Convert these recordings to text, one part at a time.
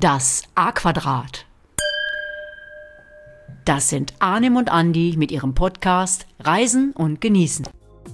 Das A-Quadrat. Das sind Arnim und Andi mit ihrem Podcast Reisen und Genießen.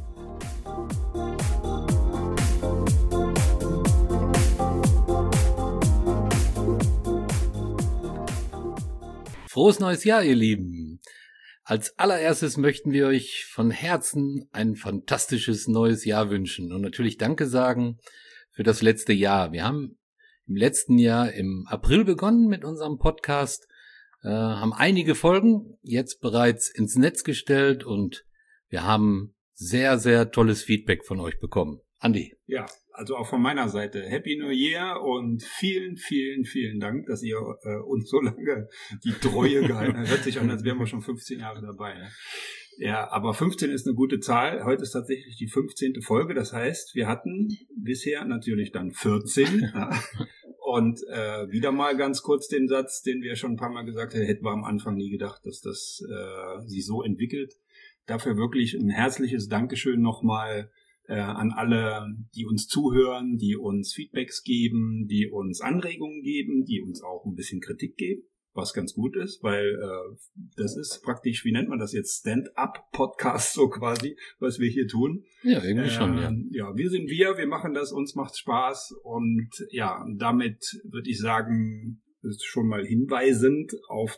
Frohes neues Jahr, ihr Lieben! Als allererstes möchten wir euch von Herzen ein fantastisches neues Jahr wünschen und natürlich Danke sagen für das letzte Jahr. Wir haben im letzten Jahr im April begonnen mit unserem Podcast, haben einige Folgen jetzt bereits ins Netz gestellt und wir haben sehr, sehr tolles Feedback von euch bekommen. Andi? Ja, also auch von meiner Seite Happy New Year und vielen, vielen, vielen Dank, dass ihr uns so lange die Treue gehalten habt. Hört sich an, als wären wir schon 15 Jahre dabei. Ne? Ja, aber 15 ist eine gute Zahl. Heute ist tatsächlich die 15. Folge. Das heißt, wir hatten bisher natürlich dann 14. Ja. Und wieder mal ganz kurz den Satz, den wir schon ein paar Mal gesagt haben, hätten wir am Anfang nie gedacht, dass das sich so entwickelt. Dafür wirklich ein herzliches Dankeschön nochmal an alle, die uns zuhören, die uns Feedbacks geben, die uns Anregungen geben, die uns auch ein bisschen Kritik geben, was ganz gut ist, weil das ist praktisch, wie nennt man das jetzt, Stand-up-Podcast so quasi, was wir hier tun. Ja, irgendwie schon, ja. Ja, wir machen das, uns macht's Spaß und ja, damit würde ich sagen, ist schon mal hinweisend auf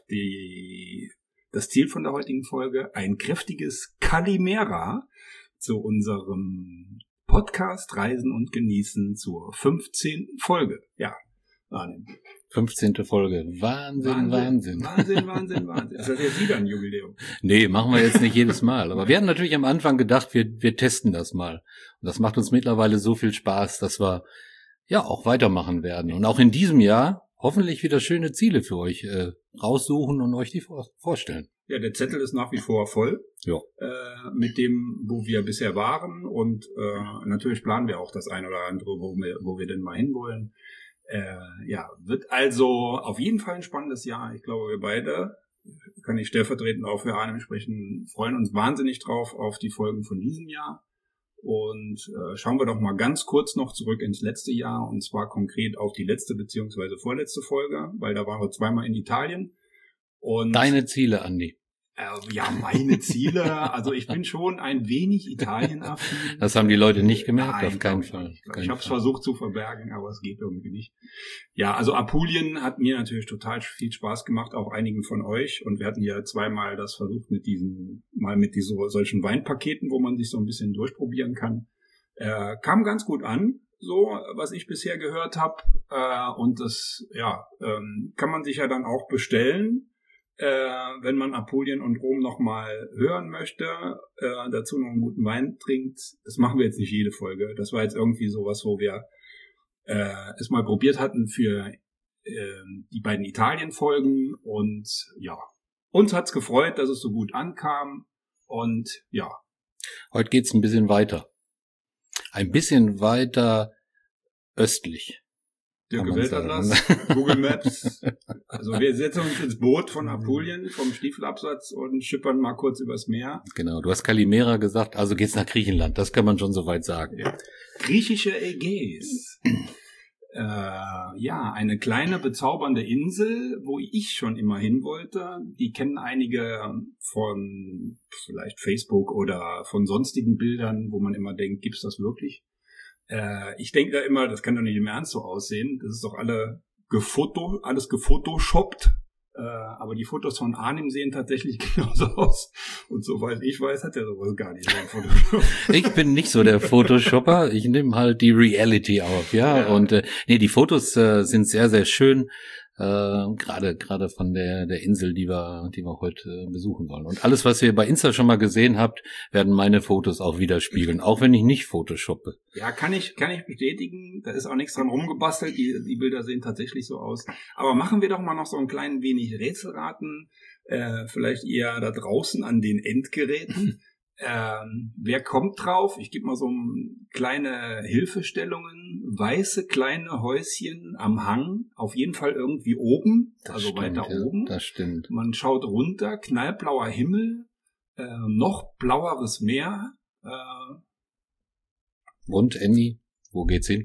das Ziel von der heutigen Folge, ein kräftiges Kalimera zu unserem Podcast Reisen und Genießen zur 15. Folge. Ja, Arnim. 15. Folge. Wahnsinn. Ist das jetzt wieder ein Jubiläum? Nee, machen wir jetzt nicht jedes Mal. Aber wir hatten natürlich am Anfang gedacht, wir testen das mal. Und das macht uns mittlerweile so viel Spaß, dass wir ja auch weitermachen werden. Und auch in diesem Jahr hoffentlich wieder schöne Ziele für euch raussuchen und euch die vorstellen. Ja, der Zettel ist nach wie vor voll. Ja. Mit dem, wo wir bisher waren. Und natürlich planen wir auch das ein oder andere, wo wir denn mal hinwollen. Ja, wird also auf jeden Fall ein spannendes Jahr. Ich glaube, wir beide, kann ich stellvertretend auch für Arnim sprechen, freuen uns wahnsinnig drauf auf die Folgen von diesem Jahr. Und schauen wir doch mal ganz kurz noch zurück ins letzte Jahr und zwar konkret auf die letzte bzw. vorletzte Folge, weil da waren wir zweimal in Italien. Und deine Ziele, Andi? Ja, meine Ziele. Also ich bin schon ein wenig Italien-affin. Das haben die Leute nicht gemerkt, Nein, auf keinen Fall. Ich habe es versucht zu verbergen, aber es geht irgendwie nicht. Ja, also Apulien hat mir natürlich total viel Spaß gemacht, auch einigen von euch. Und wir hatten ja zweimal das versucht mit solchen Weinpaketen, wo man sich so ein bisschen durchprobieren kann. Kam ganz gut an, so was ich bisher gehört habe. Und das kann man sich ja dann auch bestellen. Wenn man Apulien und Rom nochmal hören möchte, dazu noch einen guten Wein trinkt. Das machen wir jetzt nicht jede Folge. Das war jetzt irgendwie sowas, wo wir es mal probiert hatten für die beiden Italien-Folgen. Und ja, uns hat's gefreut, dass es so gut ankam. Und ja. Heute geht's ein bisschen weiter. Ein bisschen weiter östlich. Der Weltatlas, Google Maps. Also wir setzen uns ins Boot von Apulien, vom Stiefelabsatz und schippern mal kurz übers Meer. Genau, du hast Kalimera gesagt, also geht's nach Griechenland. Das kann man schon soweit sagen. Ja. Griechische Ägäis. Ja, eine kleine bezaubernde Insel, wo ich schon immer hin wollte. Die kennen einige von vielleicht Facebook oder von sonstigen Bildern, wo man immer denkt, gibt's das wirklich? Ich denke da immer, das kann doch nicht im Ernst so aussehen. Das ist doch alles gefotoshoppt. Aber die Fotos von Arnim sehen tatsächlich genauso aus. Und soweit ich weiß, hat er sowas gar nicht. Ich bin nicht so der Photoshopper. Ich nehme halt die Reality auf, ja. Und die Fotos sind sehr, sehr schön. Gerade von der Insel, die wir heute besuchen wollen. Und alles, was ihr bei Insta schon mal gesehen habt, werden meine Fotos auch widerspiegeln, auch wenn ich nicht photoshoppe. Ja, kann ich bestätigen. Da ist auch nichts dran rumgebastelt. Die Bilder sehen tatsächlich so aus. Aber machen wir doch mal noch so ein klein wenig Rätselraten. Vielleicht eher da draußen an den Endgeräten. Wer kommt drauf? Ich gebe mal so kleine Hilfestellungen. Weiße kleine Häuschen am Hang, auf jeden Fall irgendwie oben, weiter oben. Das stimmt. Man schaut runter, knallblauer Himmel, noch blaueres Meer. Und Andy, wo geht's hin?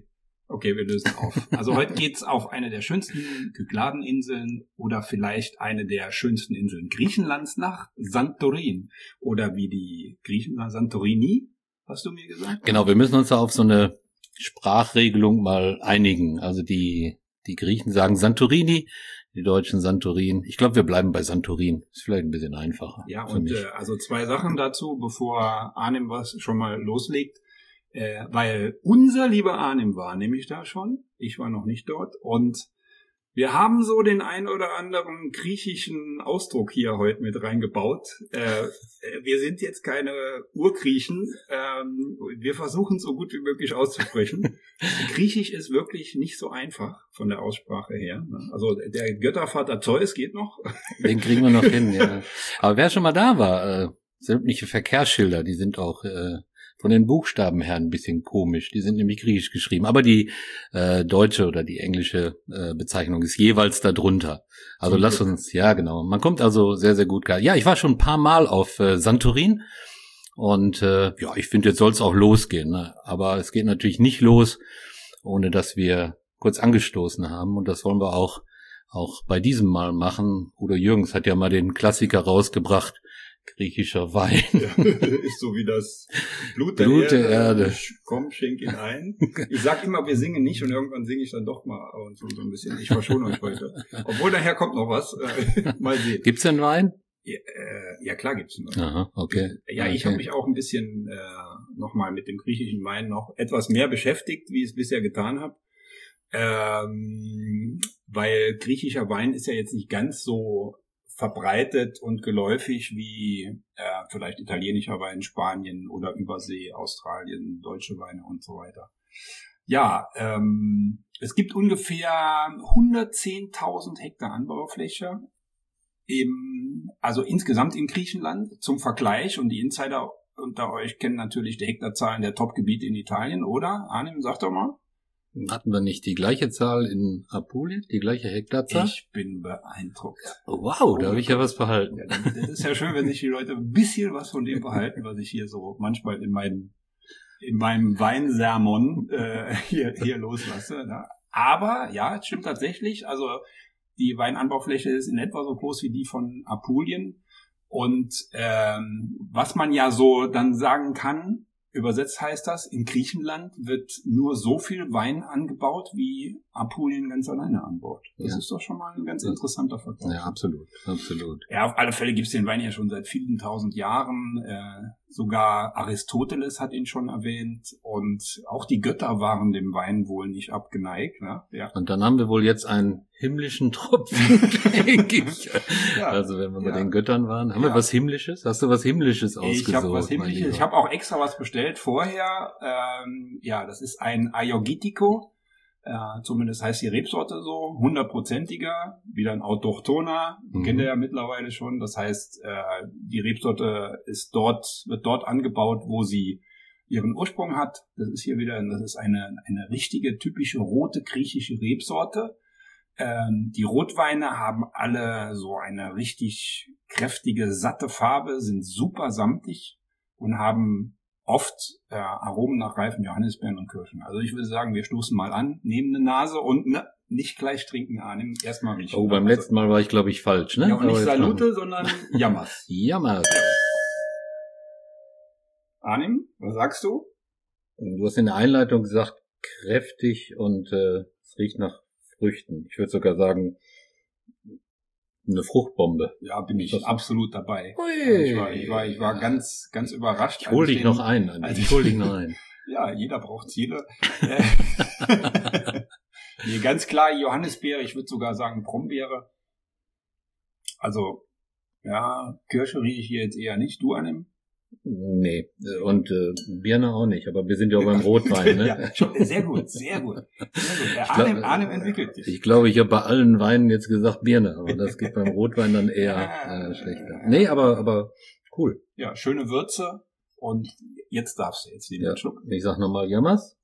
Okay, wir lösen auf. Also heute geht's auf eine der schönsten Kykladen-Inseln oder vielleicht eine der schönsten Inseln Griechenlands nach Santorin. Oder wie die Griechen sagen, Santorini, hast du mir gesagt? Genau, wir müssen uns da auf so eine Sprachregelung mal einigen. Also die Griechen sagen Santorini, die Deutschen Santorin. Ich glaube, wir bleiben bei Santorin. Ist vielleicht ein bisschen einfacher. Ja, und also 2 Sachen dazu, bevor Arnim was schon mal loslegt. Weil unser lieber Arnim war nämlich da schon, ich war noch nicht dort, und wir haben so den ein oder anderen griechischen Ausdruck hier heute mit reingebaut. Wir sind jetzt keine Urgriechen, wir versuchen so gut wie möglich auszusprechen. Griechisch ist wirklich nicht so einfach von der Aussprache her. Also der Göttervater Zeus geht noch. Den kriegen wir noch hin, ja. Aber wer schon mal da war, sämtliche Verkehrsschilder, die sind auch von den Buchstaben her ein bisschen komisch. Die sind nämlich griechisch geschrieben. Aber die deutsche oder die englische Bezeichnung ist jeweils da drunter. Also lass uns, ja genau. Man kommt also sehr, sehr gut klar. Ja, ich war schon ein paar Mal auf Santorin. Und ja, ich finde, jetzt soll es auch losgehen. Ne? Aber es geht natürlich nicht los, ohne dass wir kurz angestoßen haben. Und das wollen wir auch bei diesem Mal machen. Udo Jürgens hat ja mal den Klassiker rausgebracht. Griechischer Wein. Ja, ist so wie das Blut der Erde. Komm, schenk ihn ein. Ich sag immer, wir singen nicht und irgendwann singe ich dann doch mal und so ein bisschen. Ich verschone euch heute. Obwohl daher kommt noch was. Mal sehen. Gibt's denn Wein? Ja, klar gibt's einen Wein. Aha, okay. Ja, ich habe mich auch ein bisschen nochmal mit dem griechischen Wein noch etwas mehr beschäftigt, wie ich es bisher getan habe. Weil griechischer Wein ist ja jetzt nicht ganz so verbreitet und geläufig wie vielleicht italienischer Wein, Spanien oder Übersee, Australien, deutsche Weine und so weiter. Ja, es gibt ungefähr 110.000 Hektar Anbaufläche, also insgesamt in Griechenland. Zum Vergleich, und die Insider unter euch kennen natürlich die Hektarzahlen der Top-Gebiete in Italien, oder? Arnim, sag doch mal. Hatten wir nicht die gleiche Zahl in Apulien, die gleiche Hektarzahl? Ich bin beeindruckt. Wow, da habe ich ja was behalten. Ja, das ist ja schön, wenn sich die Leute ein bisschen was von dem behalten, was ich hier so manchmal in meinem Weinsermon hier loslasse. Ne? Aber ja, es stimmt tatsächlich. Also die Weinanbaufläche ist in etwa so groß wie die von Apulien. Und was man ja so dann sagen kann, übersetzt heißt das, in Griechenland wird nur so viel Wein angebaut, wie Apulien ganz alleine anbaut. Das ist doch schon mal ein ganz interessanter Vergleich. Ja, absolut, absolut. Ja, auf alle Fälle gibt's den Wein ja schon seit vielen tausend Jahren. Sogar Aristoteles hat ihn schon erwähnt. Und auch die Götter waren dem Wein wohl nicht abgeneigt. Ne? Ja. Und dann haben wir wohl jetzt einen himmlischen Tropfen, denke ich. Ja, also wenn wir bei den Göttern waren. Haben wir was Himmlisches? Hast du was Himmlisches ausgesucht? Ich habe was Himmlisches. Ich habe auch extra was bestellt vorher. Ja, das ist ein Ayogitico. Zumindest heißt die Rebsorte so. 100%iger. Wieder ein Autochthoner. Kennt ihr ja mittlerweile schon. Das heißt, die Rebsorte wird dort angebaut, wo sie ihren Ursprung hat. Das ist hier wieder, das ist eine richtige, typische rote griechische Rebsorte. Die Rotweine haben alle so eine richtig kräftige, satte Farbe, sind super samtig und haben oft Aromen nach reifen Johannisbeeren und Kirschen. Also ich würde sagen, wir stoßen mal an, nehmen eine Nase und nicht gleich trinken, Arnim, erstmal riechen. Oh, beim letzten Mal war ich, glaube ich, falsch, ne? Ja, und nicht Salute, sondern Jammers. Jammers. Arnim, was sagst du? Du hast in der Einleitung gesagt, kräftig und es riecht nach Früchten. Ich würde sogar sagen, eine Fruchtbombe. Ja, bin ich absolut dabei. Ich war ganz, ganz überrascht. Ich hol dich noch ein. Ja, jeder braucht Ziele. Nee, ganz klar Johannisbeere, ich würde sogar sagen Brombeere. Also, ja, Kirsche rieche ich hier jetzt eher nicht. Du, Arnim? Nee, und Birne auch nicht, aber wir sind ja auch beim Rotwein, ne? Ja, sehr gut, sehr gut. Arnim entwickelt sich. Ich glaube, ich habe bei allen Weinen jetzt gesagt Birne, aber das geht beim Rotwein dann eher schlechter. Nee, aber cool. Ja, schöne Würze und jetzt darfst du jetzt wieder schlucken. Ich sag nochmal Jammers.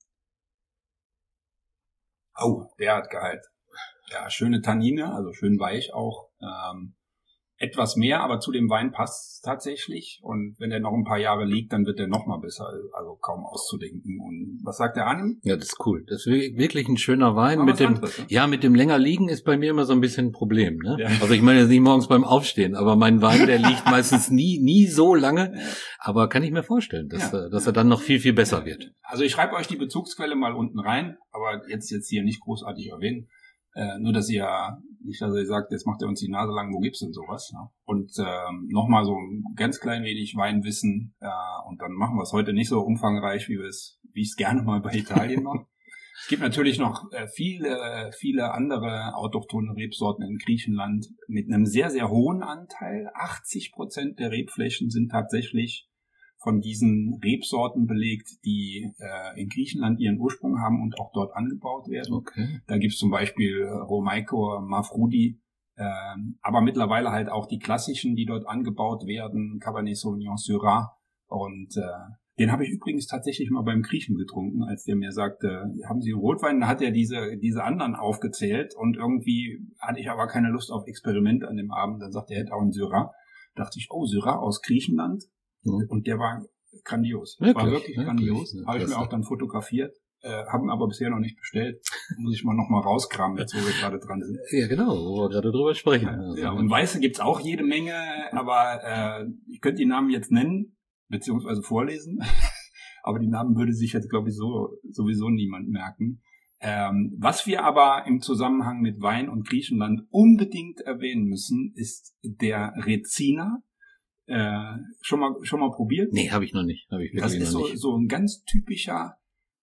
Oh, der hat Gehalt. Ja, schöne Tannine, also schön weich auch. etwas mehr, aber zu dem Wein passt es tatsächlich. Und wenn der noch ein paar Jahre liegt, dann wird der noch mal besser, also kaum auszudenken. Und was sagt der Arnim? Ja, das ist cool. Das ist wirklich ein schöner Wein. Aber Mit dem, anderes, ne? ja, mit dem länger liegen ist bei mir immer so ein bisschen ein Problem, ne? Ja. Also ich meine jetzt nicht morgens beim Aufstehen, aber mein Wein, der liegt meistens nie so lange. Aber kann ich mir vorstellen, dass er dann noch viel besser wird. Also ich schreibe euch die Bezugsquelle mal unten rein, aber jetzt hier nicht großartig erwähnen. Nur, dass ihr nicht, dass ihr sagt, jetzt macht ihr uns die Nase lang, wo gibt's denn sowas? Ne? Und nochmal so ein ganz klein wenig Weinwissen und dann machen wir es heute nicht so umfangreich, wie ich es gerne mal bei Italien mache. Es gibt natürlich noch viele andere autochthone Rebsorten in Griechenland mit einem sehr, sehr hohen Anteil. 80% der Rebflächen sind tatsächlich von diesen Rebsorten belegt, die in Griechenland ihren Ursprung haben und auch dort angebaut werden. Okay. Da gibt's zum Beispiel Romaiko, Mafrudi, aber mittlerweile halt auch die klassischen, die dort angebaut werden, Cabernet Sauvignon, Syrah. Und den habe ich übrigens tatsächlich mal beim Griechen getrunken, als der mir sagte, haben Sie einen Rotwein? Da hat er diese anderen aufgezählt und irgendwie hatte ich aber keine Lust auf Experimente an dem Abend. Dann sagte er, er hätte auch einen Syrah. Dachte ich, oh, Syrah aus Griechenland. Und der war grandios. War wirklich grandios. Ja, habe ich mir auch dann fotografiert. Haben aber bisher noch nicht bestellt. Muss ich mal noch mal rauskramen, jetzt wo wir gerade dran sind. Ja, genau, wo wir gerade drüber sprechen. Ja, und Weiße gibt's auch jede Menge, aber ich könnte die Namen jetzt nennen, beziehungsweise vorlesen. Aber die Namen würde sich jetzt, glaube ich, sowieso niemand merken. Was wir aber im Zusammenhang mit Wein und Griechenland unbedingt erwähnen müssen, ist der Rezina. Schon mal probiert? Nee, habe ich noch nicht. Das ist so ein ganz typischer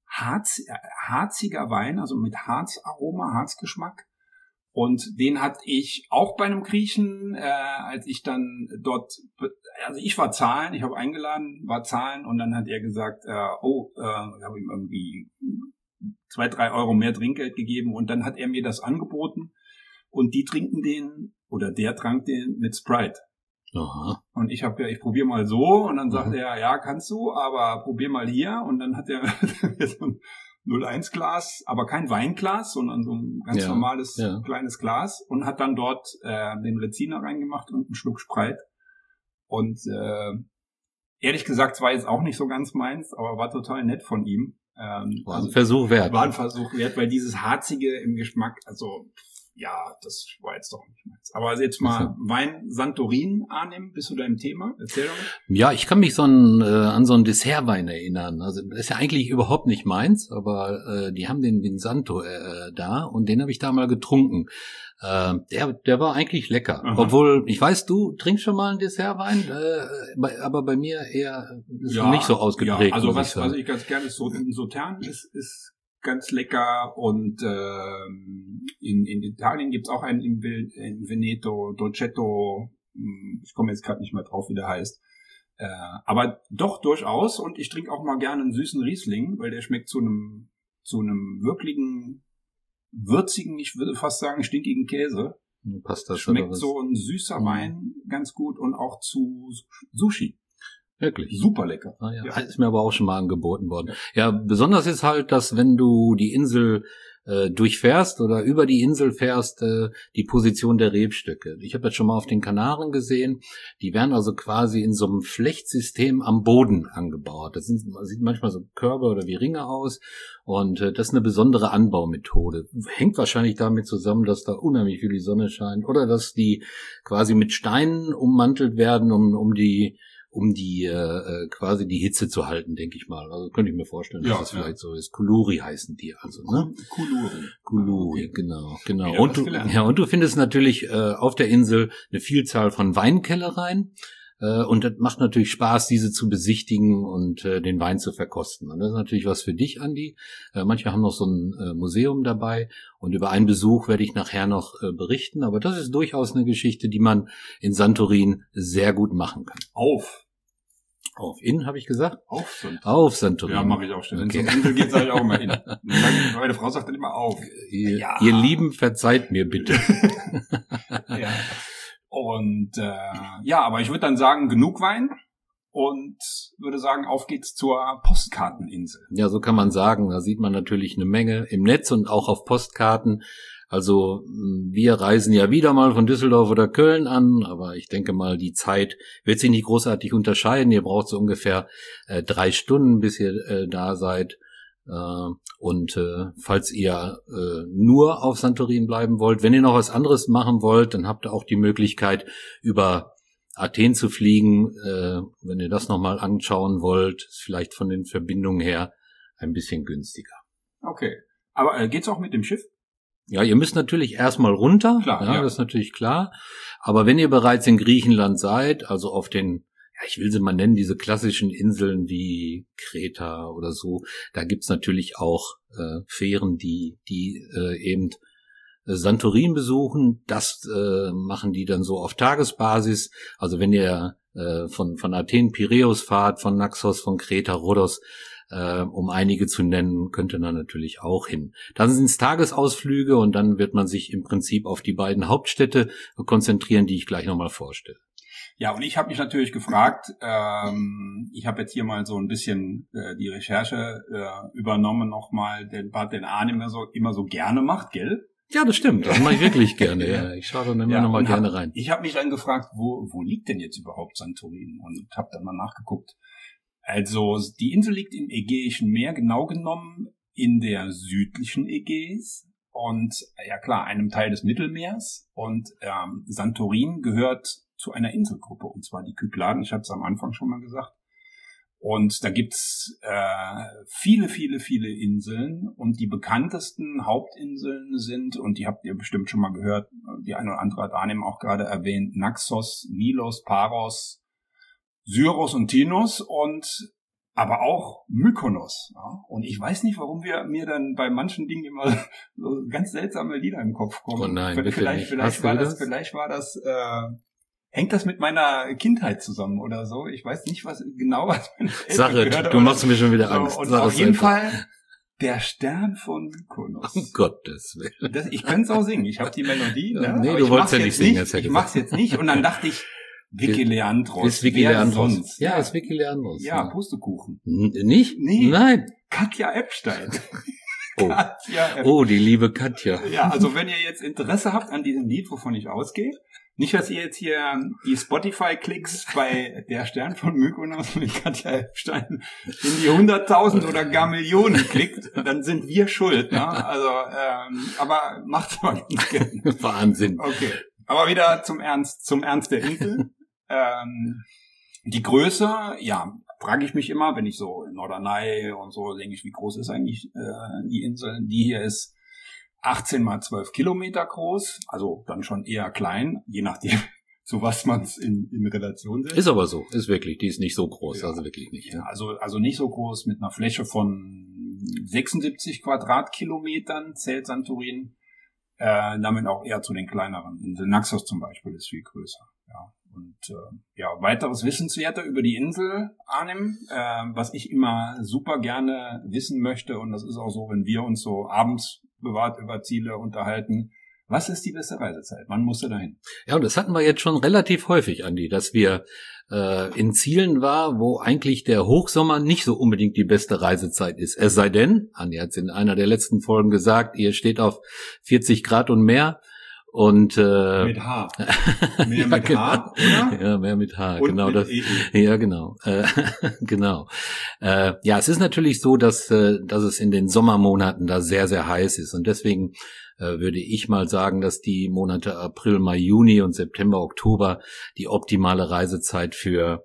harziger Wein, also mit Harzaroma, Harzgeschmack. Und den hatte ich auch bei einem Griechen, als ich dann dort, also ich war zahlen, ich habe eingeladen, war zahlen und dann hat er gesagt, ich habe ihm irgendwie 2-3 Euro mehr Trinkgeld gegeben und dann hat er mir das angeboten und der trank den mit Sprite. Aha. Und ich probiere mal so und dann sagt er, ja, kannst du, aber probier mal hier und dann hat er so ein 0,1 Glas, aber kein Weinglas, sondern so ein ganz normales kleines Glas und hat dann dort den Rezina reingemacht und einen Schluck Sprite. Und ehrlich gesagt, es war jetzt auch nicht so ganz meins, aber war total nett von ihm. War ein Versuch wert. War ein Versuch wert, weil dieses Harzige im Geschmack, also ja, das war jetzt doch nicht meins. Aber jetzt mal Wein Santorin annehmen, bist du da im Thema? Erzähl doch mal. Ja, ich kann mich an so einen Dessertwein erinnern. Also das ist ja eigentlich überhaupt nicht meins, aber die haben den Santo da und den habe ich da mal getrunken. Der war eigentlich lecker. Aha. Obwohl, ich weiß, du trinkst schon mal einen Dessertwein, aber bei mir eher ist nicht so ausgeprägt. Ja, also was ich ganz gerne ist, so ein Sautern ist ganz lecker und in Italien gibt's auch einen in Veneto, Dolcetto, ich komme jetzt gerade nicht mehr drauf, wie der heißt, aber doch durchaus und ich trinke auch mal gerne einen süßen Riesling, weil der schmeckt zu einem wirklichen, würzigen, ich würde fast sagen stinkigen Käse. Passt das schmeckt so ein süßer Wein ganz gut und auch zu Sushi. Wirklich? Super lecker. Ah, ja. Ist mir aber auch schon mal angeboten worden. Ja, besonders ist halt, dass wenn du die Insel durchfährst oder über die Insel fährst, die Position der Rebstöcke. Ich habe das schon mal auf den Kanaren gesehen. Die werden also quasi in so einem Flechtsystem am Boden angebaut. Das sieht manchmal so Körbe oder wie Ringe aus. Und das ist eine besondere Anbaumethode. Hängt wahrscheinlich damit zusammen, dass da unheimlich viel die Sonne scheint oder dass die quasi mit Steinen ummantelt werden, um die quasi die Hitze zu halten, denke ich mal. Also könnte ich mir vorstellen, dass das vielleicht so ist. Kuluri heißen die also, ne? Kuluri, okay. Genau. Und du findest natürlich auf der Insel eine Vielzahl von Weinkellereien. Und das macht natürlich Spaß, diese zu besichtigen und den Wein zu verkosten. Und das ist natürlich was für dich, Andi. Manche haben noch so ein Museum dabei und über einen Besuch werde ich nachher noch berichten. Aber das ist durchaus eine Geschichte, die man in Santorin sehr gut machen kann. Auf in, habe ich gesagt? Auf Santorin. Ja, mache ich auch schon. Okay. Wenn es um Insel geht, sage ich auch immer in. Meine Frau sagt dann immer auf. Ihr Lieben, verzeiht mir bitte. Ja. Und aber ich würde dann sagen, genug Wein und würde sagen, auf geht's zur Postkarteninsel. Ja, so kann man sagen. Da sieht man natürlich eine Menge im Netz und auch auf Postkarten. Also wir reisen ja wieder mal von Düsseldorf oder Köln an, aber ich denke mal, die Zeit wird sich nicht großartig unterscheiden. Ihr braucht so ungefähr 3 Stunden, bis ihr da seid. Und falls ihr nur auf Santorin bleiben wollt, wenn ihr noch was anderes machen wollt, dann habt ihr auch die Möglichkeit, über Athen zu fliegen. Wenn ihr das nochmal anschauen wollt, ist vielleicht von den Verbindungen her ein bisschen günstiger. Okay. Aber geht's auch mit dem Schiff? Ja, ihr müsst natürlich erstmal runter, klar, ja, das ist natürlich klar. Aber wenn ihr bereits in Griechenland seid, also auf den, ja, ich will sie mal nennen, diese klassischen Inseln wie Kreta oder so, da gibt's natürlich auch Fähren, die eben Santorin besuchen. Das machen die dann so auf Tagesbasis. Also wenn ihr von Athen Piräus fahrt, von Naxos, von Kreta, Rhodos, um einige zu nennen, könnte man natürlich auch hin. Dann sind es Tagesausflüge und dann wird man sich im Prinzip auf die beiden Hauptstädte konzentrieren, die ich gleich nochmal vorstelle. Ja, und ich habe mich natürlich gefragt, ich habe jetzt hier mal so ein bisschen die Recherche übernommen nochmal, was den Arne immer so gerne macht, gell? Ja, das stimmt, das mache ich wirklich gerne. Ja. Ich schaue dann immer nochmal gerne rein. Ich habe mich dann gefragt, wo liegt denn jetzt überhaupt Santorin? Und habe dann mal nachgeguckt. Also die Insel liegt im Ägäischen Meer, genau genommen in der südlichen Ägäis und ja klar, einem Teil des Mittelmeers. Und Santorin gehört zu einer Inselgruppe, und zwar die Kykladen, ich hatte es am Anfang schon mal gesagt. Und da gibt's viele, viele, viele Inseln, und die bekanntesten Hauptinseln sind, und die habt ihr bestimmt schon mal gehört, die eine oder andere hat Arnim auch gerade erwähnt, Naxos, Milos, Paros, Syros und Tinos, und aber auch Mykonos. Ja? Und ich weiß nicht, warum mir dann bei manchen Dingen immer so ganz seltsame Lieder im Kopf kommen. Oh nein, vielleicht war das hängt das mit meiner Kindheit zusammen oder so. Ich weiß nicht, was meine Eltern du machst mir schon wieder Angst. So, und auf jeden Fall der Stern von Mykonos. Um Gottes Willen. Ich könnte es auch singen. Ich habe die Melodie. Ne? Nee, du wolltest ja nicht singen. Ich mach's jetzt nicht. Und dann dachte ich, Vicky Leandros. Ist Vicky Leandros. Sonst? Ja, ist Vicky Leandros. Ja, Pustekuchen. Nicht? Nee. Nein. Katja Epstein. Oh. Oh, die liebe Katja. Ja, also wenn ihr jetzt Interesse habt an diesem Lied, wovon ich ausgehe, nicht, dass ihr jetzt hier die Spotify-Klicks bei der Stern von Mykonos mit Katja Epstein in die 100.000 oder gar Millionen klickt, dann sind wir schuld. Ne? Also, aber macht's mal ganz gerne. Wahnsinn. Okay, aber wieder zum Ernst der Insel. Die Größe, ja, frage ich mich immer, wenn ich so in Norderney und so denke ich, wie groß ist eigentlich die Insel? Die hier ist 18 mal 12 Kilometer groß, also dann schon eher klein, je nachdem, zu was man es in Relation setzt. Ist aber so, ist wirklich, die ist nicht so groß, ja. Also wirklich nicht. Ja, also nicht so groß, mit einer Fläche von 76 Quadratkilometern zählt Santorin, damit auch eher zu den kleineren Inseln. Naxos zum Beispiel ist viel größer, ja. Und weiteres Wissenswerte über die Insel, Arnim, was ich immer super gerne wissen möchte, und das ist auch so, wenn wir uns so abends privat über Ziele unterhalten. Was ist die beste Reisezeit? Wann musst du dahin? Ja, und das hatten wir jetzt schon relativ häufig, Andi, dass wir in Zielen war, wo eigentlich der Hochsommer nicht so unbedingt die beste Reisezeit ist. Es sei denn, Andi hat es in einer der letzten Folgen gesagt, ihr steht auf 40 Grad und mehr. Und mit H. Mehr mit H, oder? Ja, mehr mit H, und genau mit das. Ja, genau. Genau. Ja, es ist natürlich so, dass es in den Sommermonaten da sehr, sehr heiß ist. Und deswegen würde ich mal sagen, dass die Monate April, Mai, Juni und September, Oktober die optimale Reisezeit für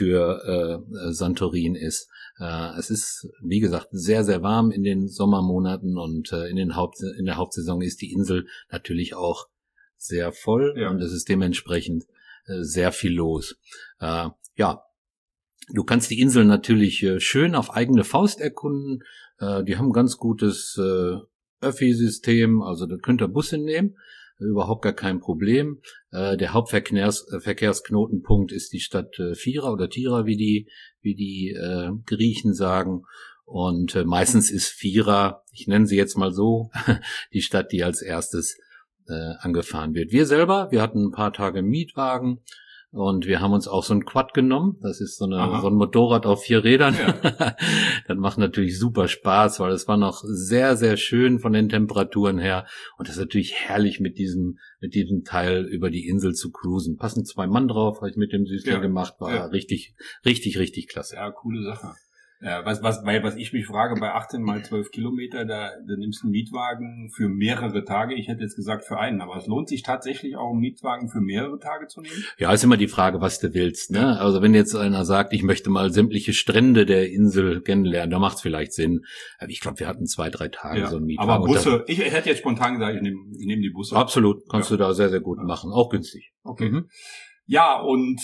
Santorin ist. Es ist, wie gesagt, sehr, sehr warm in den Sommermonaten, und in der Hauptsaison ist die Insel natürlich auch sehr voll, ja. Und es ist dementsprechend sehr viel los. Ja, du kannst die Insel natürlich schön auf eigene Faust erkunden. Die haben ein ganz gutes Öffi-System, also da könnt ihr Busse nehmen. Überhaupt gar kein Problem. Der Hauptverkehrsknotenpunkt ist die Stadt Fira oder Tira, wie die Griechen sagen. Und meistens ist Fira, ich nenne sie jetzt mal so, die Stadt, die als erstes angefahren wird. Wir hatten ein paar Tage Mietwagen. Und wir haben uns auch so ein Quad genommen. Das ist so ein Motorrad auf 4 Rädern. Ja. Das macht natürlich super Spaß, weil es war noch sehr, sehr schön von den Temperaturen her. Und das ist natürlich herrlich, mit diesem Teil über die Insel zu cruisen. Passen 2 Mann drauf, habe ich mit dem Süßling gemacht. War richtig, richtig, richtig klasse. Ja, coole Sache. Ja, was ich mich frage, bei 18 mal 12 Kilometer, da nimmst du einen Mietwagen für mehrere Tage. Ich hätte jetzt gesagt für einen, aber es lohnt sich tatsächlich auch, einen Mietwagen für mehrere Tage zu nehmen? Ja, ist immer die Frage, was du willst, ne? Also wenn jetzt einer sagt, ich möchte mal sämtliche Strände der Insel kennenlernen, da macht's vielleicht Sinn. Ich glaube, wir hatten 2-3 Tage so einen Mietwagen. Aber Busse, ich hätte jetzt spontan gesagt, ich nehme die Busse. Absolut, kannst du da sehr, sehr gut machen. Auch günstig. Okay. Ja, und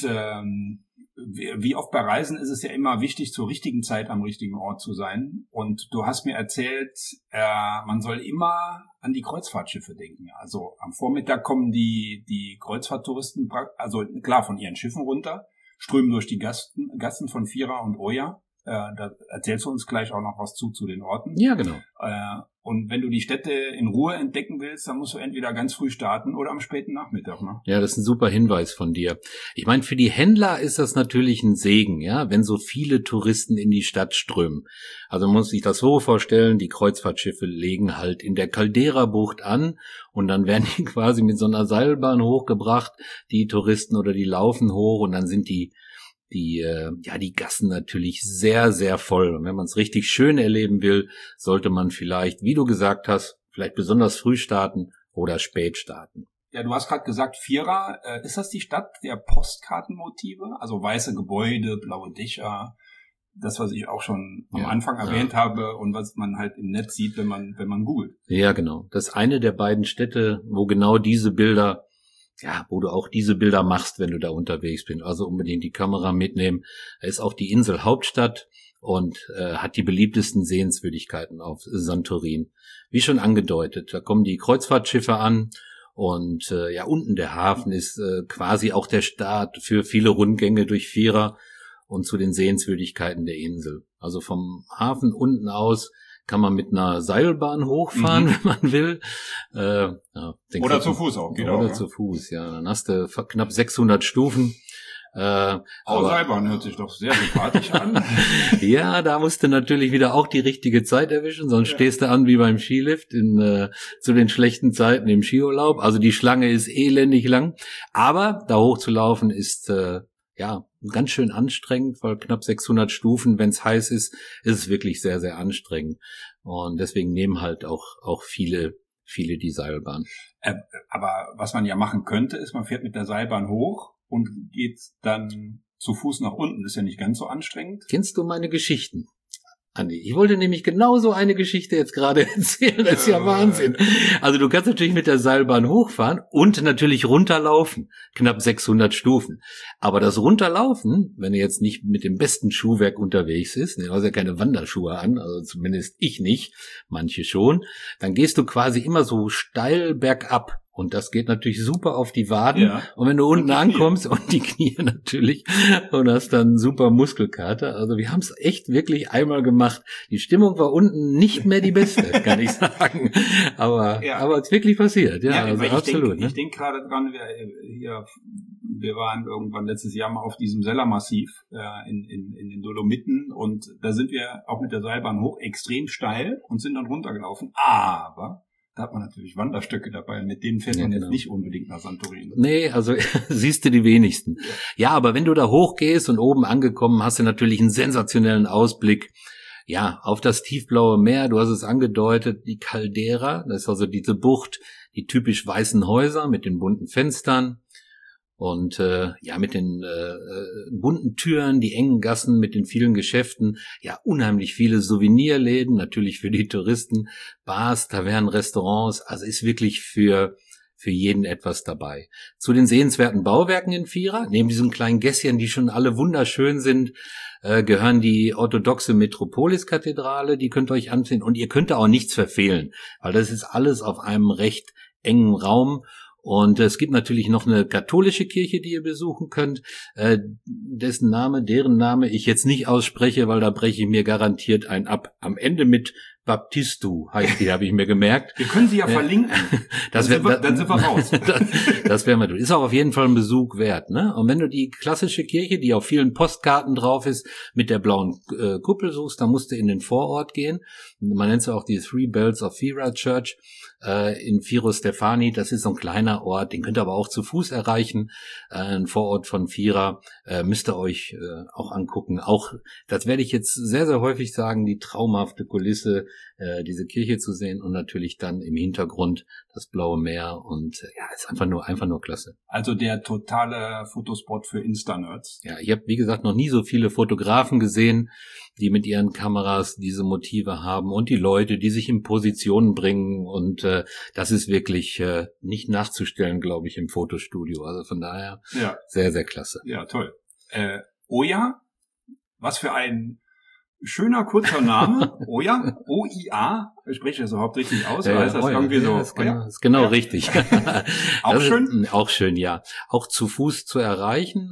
wie oft bei Reisen ist es ja immer wichtig, zur richtigen Zeit am richtigen Ort zu sein. Und du hast mir erzählt, man soll immer an die Kreuzfahrtschiffe denken. Also am Vormittag kommen die Kreuzfahrttouristen, also klar von ihren Schiffen runter, strömen durch die Gassen von Fira und Oya. Da erzählst du uns gleich auch noch was zu den Orten. Ja, genau. Und wenn du die Städte in Ruhe entdecken willst, dann musst du entweder ganz früh starten oder am späten Nachmittag, ne? Ja, das ist ein super Hinweis von dir. Ich meine, für die Händler ist das natürlich ein Segen, ja, wenn so viele Touristen in die Stadt strömen. Also man muss sich das so vorstellen, die Kreuzfahrtschiffe legen halt in der Caldera-Bucht an und dann werden die quasi mit so einer Seilbahn hochgebracht, die Touristen, oder die laufen hoch, und dann sind die Gassen natürlich sehr, sehr voll. Und wenn man es richtig schön erleben will, sollte man vielleicht, wie du gesagt hast, vielleicht besonders früh starten oder spät starten. Ja, du hast gerade gesagt, Fira, ist das die Stadt der Postkartenmotive? Also weiße Gebäude, blaue Dächer, das, was ich auch schon am Anfang erwähnt habe und was man halt im Netz sieht, wenn man googelt. Ja, genau. Das ist eine der beiden Städte, wo genau diese Bilder, wo du auch diese Bilder machst, wenn du da unterwegs bist. Also unbedingt die Kamera mitnehmen. Da ist auch die Insel Hauptstadt und hat die beliebtesten Sehenswürdigkeiten auf Santorin. Wie schon angedeutet, da kommen die Kreuzfahrtschiffe an und unten der Hafen ist quasi auch der Start für viele Rundgänge durch Fira und zu den Sehenswürdigkeiten der Insel. Also vom Hafen unten aus kann man mit einer Seilbahn hochfahren, wenn man will. Oder zu Fuß auch, geht auch. Oder zu Fuß, ja. Dann hast du knapp 600 Stufen. Seilbahn hört sich doch sehr sympathisch an. Ja, da musst du natürlich wieder auch die richtige Zeit erwischen, sonst stehst du an wie beim Skilift zu den schlechten Zeiten im Skiurlaub. Also die Schlange ist elendig lang. Aber da hochzulaufen ist ganz schön anstrengend, weil knapp 600 Stufen, wenn es heiß ist, ist es wirklich sehr, sehr anstrengend. Und deswegen nehmen halt auch viele die Seilbahn. Aber was man ja machen könnte, ist, man fährt mit der Seilbahn hoch und geht dann zu Fuß nach unten. Das ist ja nicht ganz so anstrengend. Kennst du meine Geschichten, Andi? Ich wollte nämlich genauso eine Geschichte jetzt gerade erzählen. Das ist ja Wahnsinn. Also du kannst natürlich mit der Seilbahn hochfahren und natürlich runterlaufen. Knapp 600 Stufen. Aber das Runterlaufen, wenn du jetzt nicht mit dem besten Schuhwerk unterwegs bist, du hast ja keine Wanderschuhe an, also zumindest ich nicht, manche schon, dann gehst du quasi immer so steil bergab. Und das geht natürlich super auf die Waden. Ja. Und wenn du unten ankommst, und die Knie natürlich, und hast dann super Muskelkater. Also wir haben es echt wirklich einmal gemacht. Die Stimmung war unten nicht mehr die beste, kann ich sagen. Aber es ist wirklich passiert. Ja, also absolut. Ich denk gerade dran, wir waren irgendwann letztes Jahr mal auf diesem Sellermassiv in den Dolomiten. Und da sind wir auch mit der Seilbahn hoch, extrem steil, und sind dann runtergelaufen. Aber da hat man natürlich Wanderstöcke dabei. Mit denen fährt man jetzt nicht unbedingt nach Santorin. Nee, also siehst du die wenigsten. Ja, aber wenn du da hochgehst und oben angekommen, hast du natürlich einen sensationellen Ausblick, auf das tiefblaue Meer. Du hast es angedeutet, die Caldera. Das ist also diese Bucht, die typisch weißen Häuser mit den bunten Fenstern. Und mit den bunten Türen, die engen Gassen mit den vielen Geschäften, unheimlich viele Souvenirläden, natürlich für die Touristen, Bars, Tavernen, Restaurants, also ist wirklich für jeden etwas dabei. Zu den sehenswerten Bauwerken in Fira, neben diesen kleinen Gässchen, die schon alle wunderschön sind, gehören die orthodoxe Metropolis-Kathedrale, die könnt ihr euch ansehen, und ihr könnt da auch nichts verfehlen, weil das ist alles auf einem recht engen Raum. Und es gibt natürlich noch eine katholische Kirche, die ihr besuchen könnt, deren Name ich jetzt nicht ausspreche, weil da breche ich mir garantiert einen ab. Am Ende mit Baptistu heißt die, habe ich mir gemerkt. Wir können sie ja verlinken. Dann sind wir raus. Das werden wir tun. Ist auch auf jeden Fall ein Besuch wert, ne? Und wenn du die klassische Kirche, die auf vielen Postkarten drauf ist, mit der blauen Kuppel suchst, dann musst du in den Vorort gehen. Man nennt es auch die Three Bells of Fira Church in Firo Stefani. Das ist so ein kleiner Ort, den könnt ihr aber auch zu Fuß erreichen. Ein Vorort von Fira müsst ihr euch auch angucken. Auch, das werde ich jetzt sehr, sehr häufig sagen, die traumhafte Kulisse, diese Kirche zu sehen und natürlich dann im Hintergrund das blaue Meer und ja, ist einfach nur klasse. Also der totale Fotospot für Insta-Nerds. Ja, ich habe, wie gesagt, noch nie so viele Fotografen gesehen, die mit ihren Kameras diese Motive haben und die Leute, die sich in Positionen bringen und das ist wirklich nicht nachzustellen, glaube ich, im Fotostudio. Also von daher sehr, sehr klasse. Ja, toll. Oya, was für ein schöner, kurzer Name. Oya, O-I-A. Spreche ich das überhaupt richtig aus? Oder ist das irgendwie so? Das ist genau richtig. Auch schön? Auch schön, ja. Auch zu Fuß zu erreichen.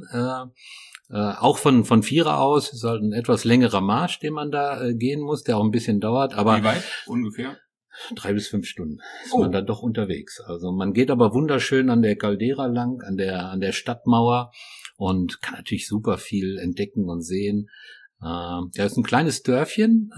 Auch von Fira aus ist halt ein etwas längerer Marsch, den man da gehen muss, der auch ein bisschen dauert. Aber wie weit ungefähr? 3 bis 5 Stunden ist man da doch unterwegs. Also man geht aber wunderschön an der Caldera lang, an der Stadtmauer und kann natürlich super viel entdecken und sehen. Da ist ein kleines Dörfchen,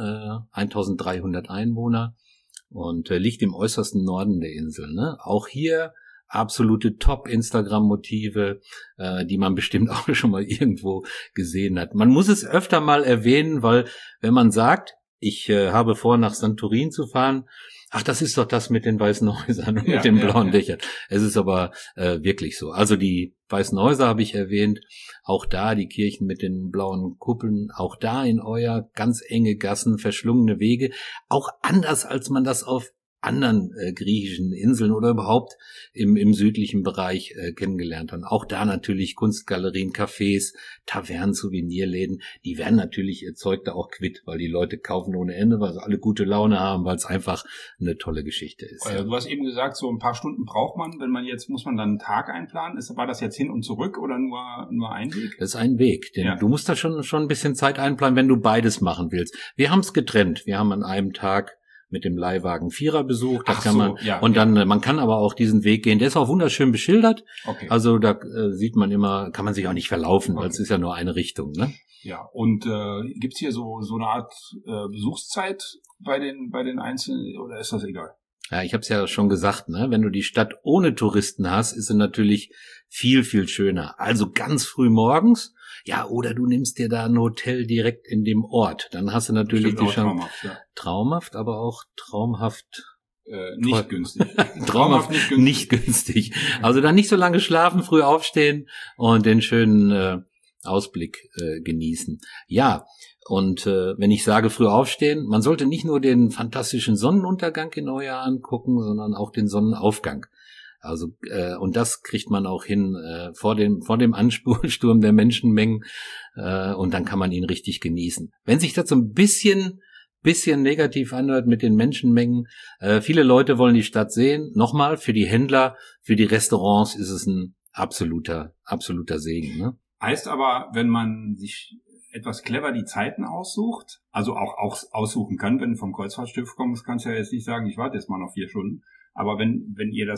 1300 Einwohner und liegt im äußersten Norden der Insel. Ne? Auch hier absolute Top-Instagram-Motive, die man bestimmt auch schon mal irgendwo gesehen hat. Man muss es öfter mal erwähnen, weil wenn man sagt, ich habe vor, nach Santorin zu fahren, ach, das ist doch das mit den weißen Häusern und mit den blauen Dächern. Es ist aber wirklich so. Also die weißen Häuser habe ich erwähnt, auch da die Kirchen mit den blauen Kuppeln, auch da in Oya ganz enge Gassen, verschlungene Wege, auch anders als man das auf anderen griechischen Inseln oder überhaupt im südlichen Bereich kennengelernt haben. Auch da natürlich Kunstgalerien, Cafés, Tavernen, Souvenirläden, die werden natürlich ihr Zeug da auch quitt, weil die Leute kaufen ohne Ende, weil sie alle gute Laune haben, weil es einfach eine tolle Geschichte ist. Du hast eben gesagt, so ein paar Stunden braucht man, muss man dann einen Tag einplanen. War das jetzt hin und zurück oder nur ein Weg? Das ist ein Weg, denn du musst da schon ein bisschen Zeit einplanen, wenn du beides machen willst. Wir haben es getrennt. Wir haben an einem Tag mit dem Leihwagen Vierer besucht. Man kann aber auch diesen Weg gehen. Der ist auch wunderschön beschildert. Okay. Also da sieht man immer, kann man sich auch nicht verlaufen, weil es ist ja nur eine Richtung, ne? Ja, und gibt's hier so eine Art Besuchszeit bei den Einzelnen oder ist das egal? Ja, ich habe es ja schon gesagt, ne? Wenn du die Stadt ohne Touristen hast, ist sie natürlich viel, viel schöner. Also ganz früh morgens, ja, oder du nimmst dir da ein Hotel direkt in dem Ort. Dann hast du natürlich die Chance. Traumhaft, aber auch traumhaft nicht günstig. Traumhaft nicht günstig. Also dann nicht so lange schlafen, früh aufstehen und den schönen Ausblick genießen. Ja, und wenn ich sage früh aufstehen, man sollte nicht nur den fantastischen Sonnenuntergang in Oya angucken, sondern auch den Sonnenaufgang. Also und das kriegt man auch hin vor dem Ansturm der Menschenmengen und dann kann man ihn richtig genießen. Wenn sich das so ein bisschen negativ anhört mit den Menschenmengen, viele Leute wollen die Stadt sehen. Nochmal, für die Händler, für die Restaurants ist es ein absoluter Segen, ne? Heißt aber, wenn man sich etwas clever die Zeiten aussucht, also auch aussuchen kann, wenn du vom Kreuzfahrtschiff kommst, kannst du ja jetzt nicht sagen, ich warte jetzt mal noch 4 Stunden. Aber wenn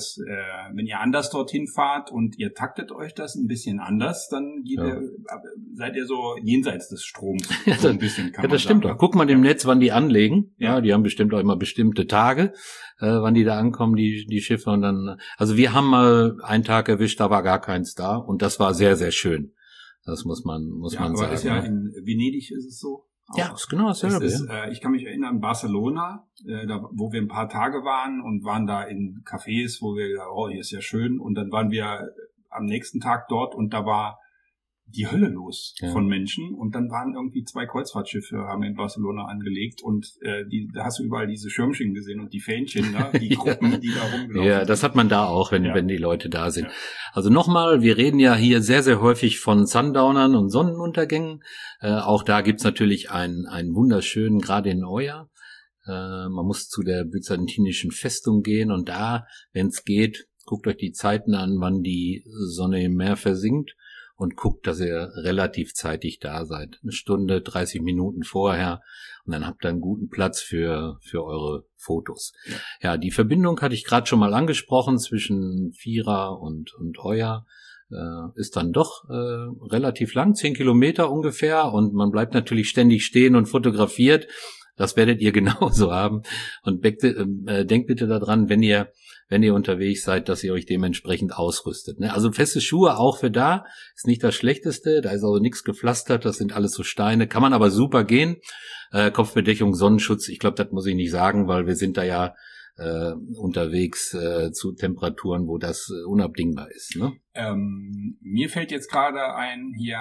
ihr anders dorthin fahrt und ihr taktet euch das ein bisschen anders, dann seid ihr so jenseits des Stroms. So ein bisschen, kann man das stimmt sagen. doch. Guck mal im Netz, wann die anlegen. Ja, die haben bestimmt auch immer bestimmte Tage, wann die da ankommen, die Schiffe. Und dann, also wir haben mal einen Tag erwischt, da war gar keins da und das war sehr, sehr schön. Das muss man sagen. Aber ist ja in Venedig ist es so. Ja, ist genau dasselbe. Ich kann mich erinnern, Barcelona, wo wir ein paar Tage waren da in Cafés, wo wir gedacht, hier ist ja schön. Und dann waren wir am nächsten Tag dort und da war die Hölle los von Menschen. Und dann waren irgendwie 2 Kreuzfahrtschiffe, haben in Barcelona angelegt und da hast du überall diese Schirmchen gesehen und die Fähnchen da, die Gruppen, die da rumgelaufen sind. Ja, das hat man da auch, wenn die Leute da sind. Ja. Also nochmal, wir reden ja hier sehr, sehr häufig von Sundownern und Sonnenuntergängen. Auch da gibt's natürlich einen wunderschönen, gerade in Oya. Man muss zu der byzantinischen Festung gehen und da, wenn es geht, guckt euch die Zeiten an, wann die Sonne im Meer versinkt. und guckt, dass ihr relativ zeitig da seid. 1 Stunde, 30 Minuten vorher und dann habt ihr einen guten Platz für eure Fotos. Ja, die Verbindung hatte ich gerade schon mal angesprochen zwischen Vierer und Heuer. Ist dann doch relativ lang, 10 Kilometer ungefähr und man bleibt natürlich ständig stehen und fotografiert. Das werdet ihr genauso haben und denkt bitte daran, wenn ihr unterwegs seid, dass ihr euch dementsprechend ausrüstet. Ne? Also feste Schuhe auch für da, ist nicht das Schlechteste, da ist also nichts gepflastert, das sind alles so Steine, kann man aber super gehen. Kopfbedeckung, Sonnenschutz, ich glaube, das muss ich nicht sagen, weil wir sind da ja unterwegs zu Temperaturen, wo das unabdingbar ist. Ne? Mir fällt jetzt gerade ein, hier,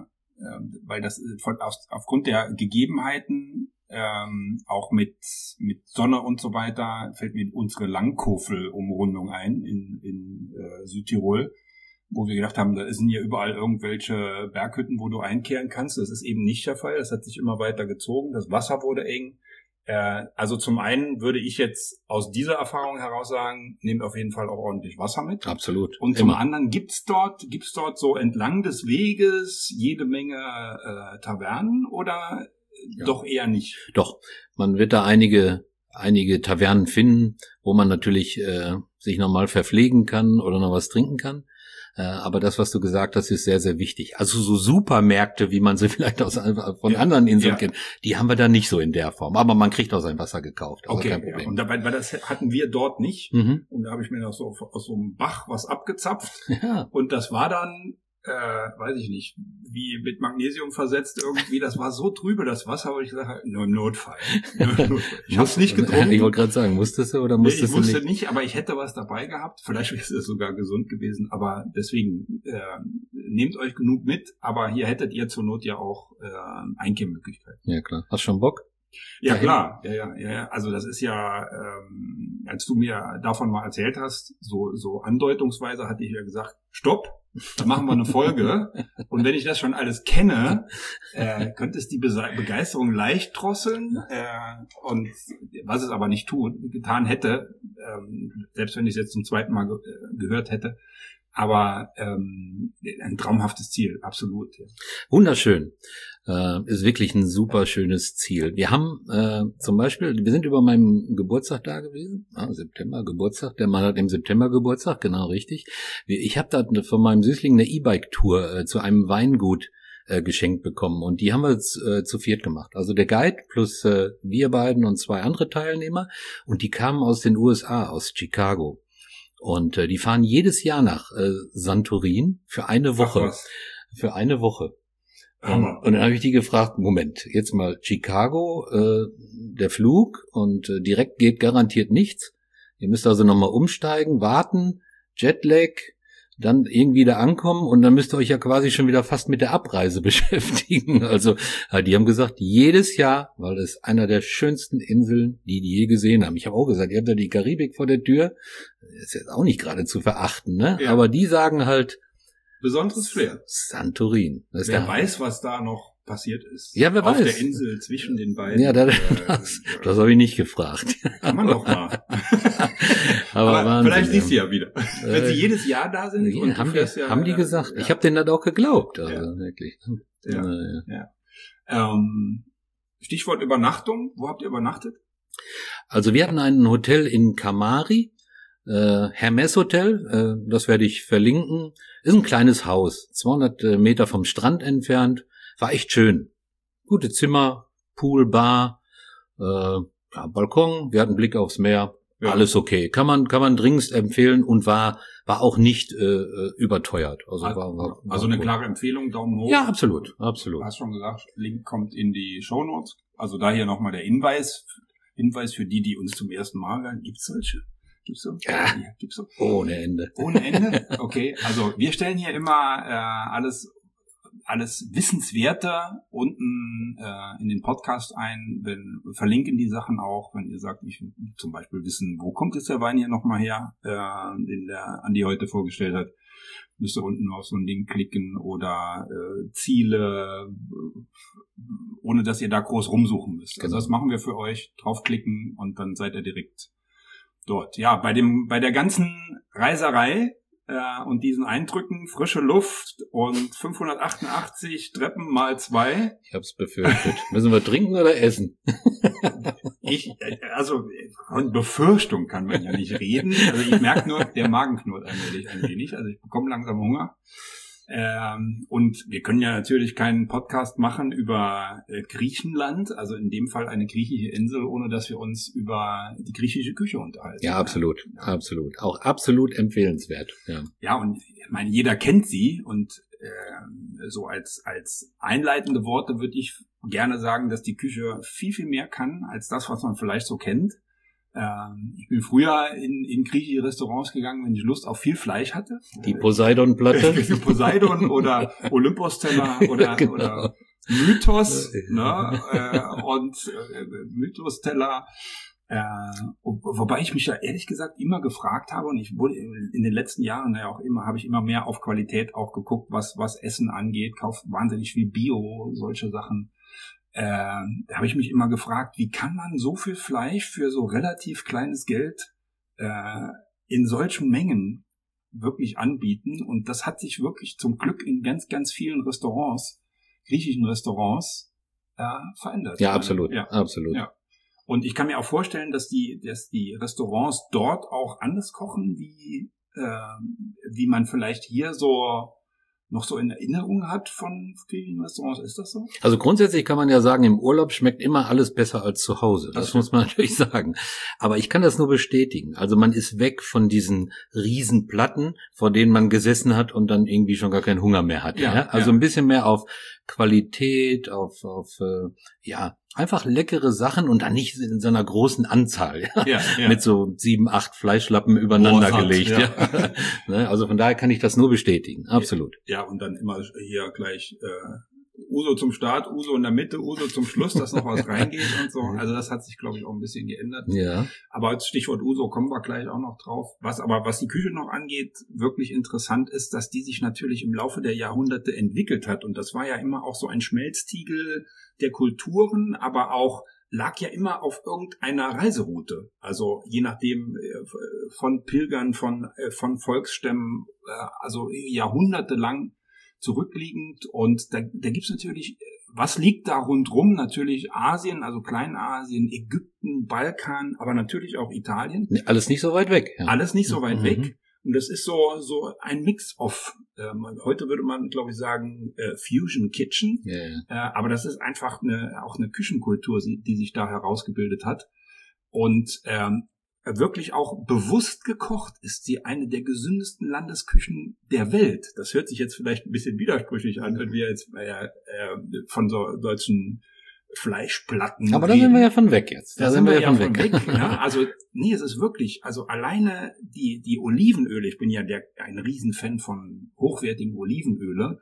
weil das aufgrund der Gegebenheiten, auch mit Sonne und so weiter, fällt mir unsere Langkofel-Umrundung ein in Südtirol, wo wir gedacht haben, da sind ja überall irgendwelche Berghütten, wo du einkehren kannst. Das ist eben nicht der Fall. Das hat sich immer weiter gezogen. Das Wasser wurde eng. Also zum einen würde ich jetzt aus dieser Erfahrung heraus sagen, nehmt auf jeden Fall auch ordentlich Wasser mit. Absolut. Und zum anderen gibt's dort so entlang des Weges jede Menge Tavernen oder doch eher nicht? Doch, man wird da einige Tavernen finden, wo man natürlich sich nochmal verpflegen kann oder noch was trinken kann. Aber das, was du gesagt hast, ist sehr, sehr wichtig. Also so Supermärkte, wie man sie vielleicht von anderen Inseln kennt, die haben wir da nicht so in der Form. Aber man kriegt auch sein Wasser gekauft. Also okay, kein Problem. Ja. Und dabei, weil das hatten wir dort nicht. Mhm. Und da habe ich mir noch so aus so einem Bach was abgezapft. Ja. Und das war dann, weiß ich nicht, wie mit Magnesium versetzt irgendwie. Das war so trübe, das Wasser, wo ich gesagt habe, nur Notfall. Ich habe es nicht getrunken. Ich wollte gerade sagen, musstest du oder musstest du nicht? Ich wusste nicht, aber ich hätte was dabei gehabt. Vielleicht wäre es sogar gesund gewesen. Aber deswegen, nehmt euch genug mit. Aber hier hättet ihr zur Not ja auch Einkehmmöglichkeiten. Ja, klar. Hast schon Bock? Ja, klar. Ja. Also das ist ja, als du mir davon mal erzählt hast, so andeutungsweise hatte ich ja gesagt, stopp, da machen wir eine Folge. Und wenn ich das schon alles kenne, könnte es die Begeisterung leicht drosseln. Und was es aber nicht getan hätte, selbst wenn ich es jetzt zum zweiten Mal gehört hätte. Aber ein traumhaftes Ziel, absolut. Ja. Wunderschön. Ist wirklich ein super schönes Ziel. Wir haben zum Beispiel, wir sind über meinem Geburtstag da gewesen, September, Geburtstag, der Mann hat im September Geburtstag, genau richtig. Ich habe da von meinem Süßling eine E-Bike-Tour zu einem Weingut geschenkt bekommen und die haben wir zu viert gemacht. Also der Guide plus wir beiden und 2 andere Teilnehmer und die kamen aus den USA, aus Chicago. Und die fahren jedes Jahr nach Santorin für eine Woche. Für eine Woche. Und dann habe ich die gefragt, Moment, jetzt mal Chicago, der Flug und direkt geht garantiert nichts. Ihr müsst also nochmal umsteigen, warten, Jetlag, dann irgendwie da ankommen und dann müsst ihr euch ja quasi schon wieder fast mit der Abreise beschäftigen. Also die haben gesagt, jedes Jahr, weil es einer der schönsten Inseln, die je gesehen haben. Ich habe auch gesagt, ihr habt ja die Karibik vor der Tür, ist jetzt auch nicht gerade zu verachten, ne? Ja. Aber die sagen halt, besonderes Flair. Santorin. Wer weiß, was da noch passiert ist. Ja, wer weiß. Auf der Insel zwischen den beiden. Ja, das habe ich nicht gefragt. Kann man doch mal. Aber Wahnsinn, vielleicht siehst du ja wieder. Wenn sie jedes Jahr da sind. Und haben die gesagt. Ja. Ich habe denen das auch geglaubt. Also wirklich. Ja. Stichwort Übernachtung. Wo habt ihr übernachtet? Also wir hatten ein Hotel in Kamari. Hermes Hotel, das werde ich verlinken, ist ein kleines Haus, 200 Meter vom Strand entfernt, war echt schön. Gute Zimmer, Pool, Bar, Balkon, wir hatten Blick aufs Meer, alles okay. Kann man dringendst empfehlen und war auch nicht überteuert. Also war eine klare Empfehlung, Daumen hoch. Ja, absolut. Du hast schon gesagt, Link kommt in die Shownotes. Also da hier nochmal der Hinweis für die uns zum ersten Mal hören. Gibt's solche? Gibt's so? Ja, gibt's so? Ohne Ende. Ohne Ende? Okay, also wir stellen hier immer alles Wissenswerte unten in den Podcast ein, verlinken die Sachen auch, wenn ihr sagt, ich will zum Beispiel wissen, wo kommt jetzt der Wein hier nochmal her, den der Andi heute vorgestellt hat, müsst ihr unten auf so ein Ding klicken oder Ziele, ohne dass ihr da groß rumsuchen müsst. Also das machen wir für euch, draufklicken und dann seid ihr direkt dort. Ja, bei der ganzen Reiserei und diesen Eindrücken, frische Luft und 588 Treppen mal 2. Ich hab's befürchtet. Müssen wir trinken oder essen? Also von Befürchtung kann man ja nicht reden. Also ich merke nur, der Magen knurrt allmählich ein wenig. Also ich bekomme langsam Hunger. Und wir können ja natürlich keinen Podcast machen über Griechenland, also in dem Fall eine griechische Insel, ohne dass wir uns über die griechische Küche unterhalten. Ja, absolut, absolut. Auch absolut empfehlenswert. Ja, und ich meine, jeder kennt sie und so als einleitende Worte würde ich gerne sagen, dass die Küche viel, viel mehr kann als das, was man vielleicht so kennt. Ich bin früher in griechische Restaurants gegangen, wenn ich Lust auf viel Fleisch hatte. Die Poseidon-Platte. Poseidon oder Olympos-Teller oder, Genau. oder Mythos, ne? Und Mythos-Teller. Wobei ich mich da ehrlich gesagt immer gefragt habe, und ich wurde in den letzten Jahren ja auch immer, habe ich immer mehr auf Qualität auch geguckt, was Essen angeht, kauft wahnsinnig viel Bio, solche Sachen. Da habe ich mich immer gefragt, wie kann man so viel Fleisch für so relativ kleines Geld in solchen Mengen wirklich anbieten? Und das hat sich wirklich zum Glück in ganz, ganz vielen Restaurants, griechischen Restaurants, verändert. Ja, absolut, Ja. absolut. Ja. Und ich kann mir auch vorstellen, dass die Restaurants dort auch anders kochen, wie man vielleicht hier so noch so in Erinnerung hat von vielen Restaurants. Ist das so? Also grundsätzlich kann man ja sagen, im Urlaub schmeckt immer alles besser als zu Hause. Das muss man natürlich sagen. Aber ich kann das nur bestätigen. Also man ist weg von diesen riesen Platten, vor denen man gesessen hat und dann irgendwie schon gar keinen Hunger mehr hat. Ja? Also ein bisschen mehr auf Qualität, auf einfach leckere Sachen und dann nicht in so einer großen Anzahl, mit so 7, 8 Fleischlappen übereinander gelegt. Ja. Also von daher kann ich das nur bestätigen, absolut. Ja, und dann immer hier gleich Uso zum Start, Uso in der Mitte, Uso zum Schluss, dass noch was reingeht und so. Also das hat sich, glaube ich, auch ein bisschen geändert. Ja. Aber als Stichwort Uso kommen wir gleich auch noch drauf. Was die Küche noch angeht, wirklich interessant ist, dass die sich natürlich im Laufe der Jahrhunderte entwickelt hat. Und das war ja immer auch so ein Schmelztiegel der Kulturen, aber auch lag ja immer auf irgendeiner Reiseroute. Also je nachdem von Pilgern, von Volksstämmen, also jahrhundertelang zurückliegend. Und da gibt's natürlich, was liegt da rundrum? Natürlich Asien, also Kleinasien, Ägypten, Balkan, aber natürlich auch Italien. Alles nicht so weit weg. Ja. Alles nicht so weit weg. Und das ist so ein Mix of, heute würde man, glaube ich, sagen, Fusion Kitchen. Aber das ist einfach auch eine Küchenkultur, die sich da herausgebildet hat. Und wirklich auch bewusst gekocht ist sie eine der gesündesten Landesküchen der Welt. Das hört sich jetzt vielleicht ein bisschen widersprüchlich an, wenn wir jetzt von so deutschen Fleischplatten aber da sind wir ja von weg jetzt. Da sind wir ja von weg. Ja? Also, nee, es ist wirklich, also alleine die Olivenöle, ich bin ja ein Riesenfan von hochwertigen Olivenölen,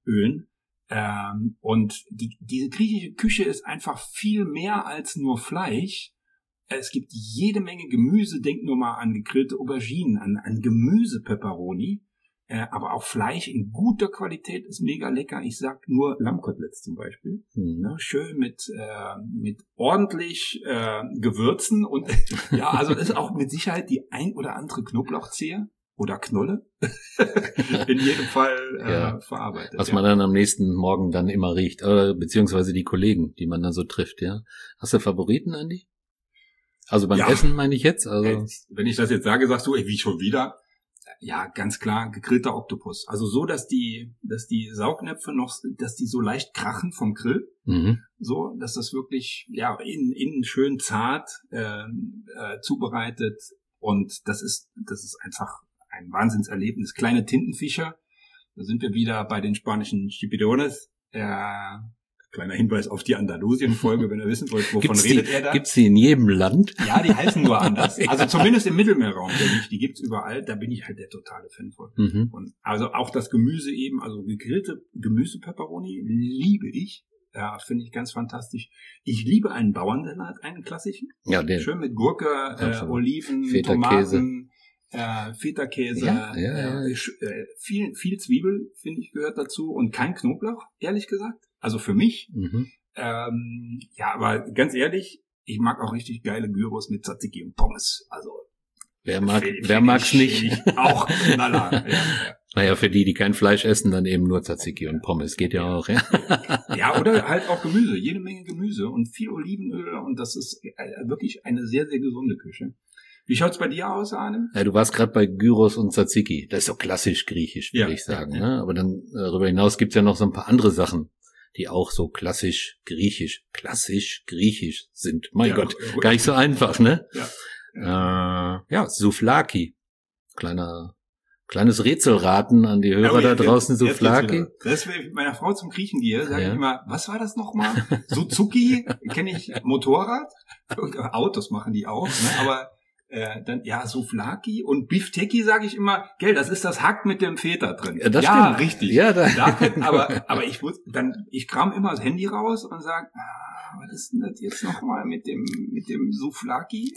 und diese griechische Küche ist einfach viel mehr als nur Fleisch. Es gibt jede Menge Gemüse, denk nur mal an gegrillte Auberginen, an Gemüse-Peperoni. Aber auch Fleisch in guter Qualität ist mega lecker. Ich sag nur Lammkoteletts zum Beispiel. Ne, schön mit ordentlich Gewürzen und ja, also ist auch mit Sicherheit die ein oder andere Knoblauchzehe oder Knolle in jedem Fall verarbeitet. Was man dann am nächsten Morgen dann immer riecht, beziehungsweise die Kollegen, die man dann so trifft, ja. Hast du Favoriten, Andi? Also beim Essen meine ich jetzt. Also wenn ich das jetzt sage, sagst du, wie schon wieder? Ja, ganz klar, gegrillter Oktopus. Also so, dass die Saugnäpfe noch, dass die so leicht krachen vom Grill. So, dass das wirklich, innen schön zart, zubereitet. Und das ist einfach ein Wahnsinnserlebnis. Kleine Tintenfischer. Da sind wir wieder bei den spanischen Chipirones. Kleiner Hinweis auf die Andalusien-Folge, wenn ihr wissen wollt, wovon redet er da. Gibt's die in jedem Land? Ja, die heißen nur anders. Also zumindest im Mittelmeerraum, die gibt's überall. Da bin ich halt der totale Fan von. Und also auch das Gemüse eben, also gegrillte Gemüse-Peperoni liebe ich. Ja, finde ich ganz fantastisch. Ich liebe einen Bauernsalat, einen klassischen. Ja, den. Schön mit Gurke, Oliven, Feta-Käse. Tomaten, Feta-Käse, viel Zwiebel, finde ich, gehört dazu und kein Knoblauch, ehrlich gesagt. Also für mich. Aber ganz ehrlich, ich mag auch richtig geile Gyros mit Tzatziki und Pommes. Also Wer mag's nicht? Auch knaller. Ja. Naja, für die kein Fleisch essen, dann eben nur Tzatziki und Pommes. Geht ja auch, ja. Ja, oder halt auch Gemüse. Jede Menge Gemüse und viel Olivenöl. Und das ist wirklich eine sehr, sehr gesunde Küche. Wie schaut's bei dir aus, Arne? Ja, du warst gerade bei Gyros und Tzatziki. Das ist so klassisch griechisch, würde ich sagen. Ja. Ne? Aber dann darüber hinaus gibt's ja noch so ein paar andere Sachen, die auch so klassisch griechisch sind. Mein Gott, gar nicht so einfach, ne? Ja. Souvlaki. Kleines Rätselraten an die Hörer da draußen, Souvlaki. Das, wenn ich mit meiner Frau zum Griechen gehe, sage ich immer, was war das nochmal? Suzuki, kenne ich Motorrad. Autos machen die auch, ne? Aber dann, Souvlaki und Bifteki sage ich immer, das ist das Hack mit dem Feta drin. Ja, das stimmt. Richtig. Ja, aber ich kram immer das Handy raus und sage, was ist denn das jetzt nochmal mit dem Souvlaki?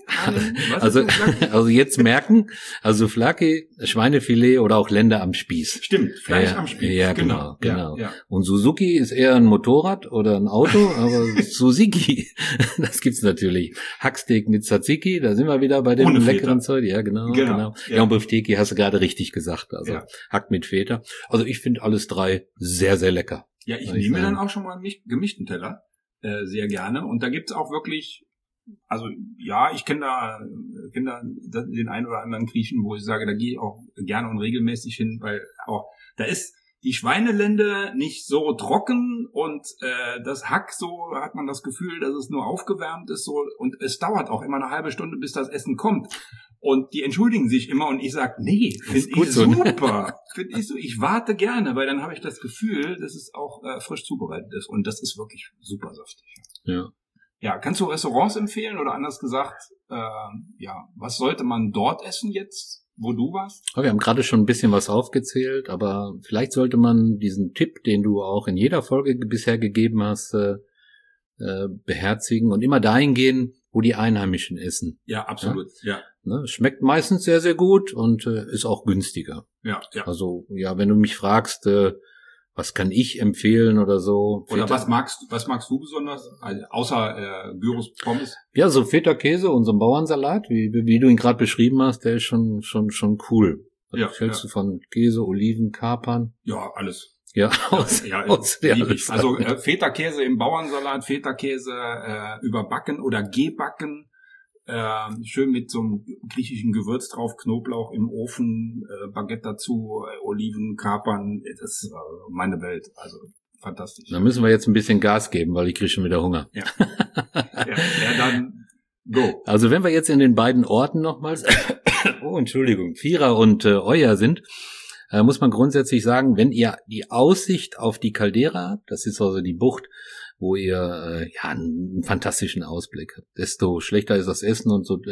Also jetzt merken, Souvlaki, Schweinefilet oder auch Lender am Spieß. Stimmt, Fleisch am Spieß. Ja, genau. Ja. Und Suzuki ist eher ein Motorrad oder ein Auto, aber Suzuki, das gibt's natürlich. Hacksteak mit Tzatziki, da sind wir wieder bei dem leckeren Zeug. Ja, genau. Ja, und Bifteki hast du gerade richtig gesagt, also Hack mit Feta. Also ich finde alles drei sehr, sehr lecker. Ja, ich nehme dann auch schon mal einen gemischten Teller. Sehr gerne. Und da gibt's auch wirklich, also ja, ich kenne da den einen oder anderen Griechen, wo ich sage, da gehe ich auch gerne und regelmäßig hin, weil auch da ist die Schweinelende nicht so trocken und das Hack, so hat man das Gefühl, dass es nur aufgewärmt ist, so, und es dauert auch immer eine halbe Stunde, bis das Essen kommt. Und die entschuldigen sich immer und ich sage, nee, finde ich super. Finde ich so, ich warte gerne, weil dann habe ich das Gefühl, dass es auch frisch zubereitet ist. Und das ist wirklich super saftig. Ja. Ja, kannst du Restaurants empfehlen oder anders gesagt, was sollte man dort essen jetzt, wo du warst? Ja, wir haben gerade schon ein bisschen was aufgezählt, aber vielleicht sollte man diesen Tipp, den du auch in jeder Folge bisher gegeben hast, beherzigen und immer dahin gehen, wo die Einheimischen essen. Ja, absolut, ja. Ne, schmeckt meistens sehr, sehr gut und ist auch günstiger. Ja. Also, ja, wenn du mich fragst, was kann ich empfehlen oder so. Oder was magst du besonders, also außer Gyros, Pommes? Ja, so Feta-Käse und so ein Bauernsalat, wie du ihn gerade beschrieben hast, der ist schon cool. Was hältst du von Käse, Oliven, Kapern? Ja, alles. Ja, alles. Also Feta-Käse im Bauernsalat, Feta-Käse überbacken oder gebacken, schön mit so einem griechischen Gewürz drauf, Knoblauch im Ofen, Baguette dazu, Oliven, Kapern, das ist meine Welt, also fantastisch. Da müssen wir jetzt ein bisschen Gas geben, weil ich kriege schon wieder Hunger. Ja, dann go. Also wenn wir jetzt in den beiden Orten nochmals, Vierer und Euer sind, muss man grundsätzlich sagen, wenn ihr die Aussicht auf die Caldera habt, das ist also die Bucht, wo ihr einen fantastischen Ausblick habt, desto schlechter ist das Essen und so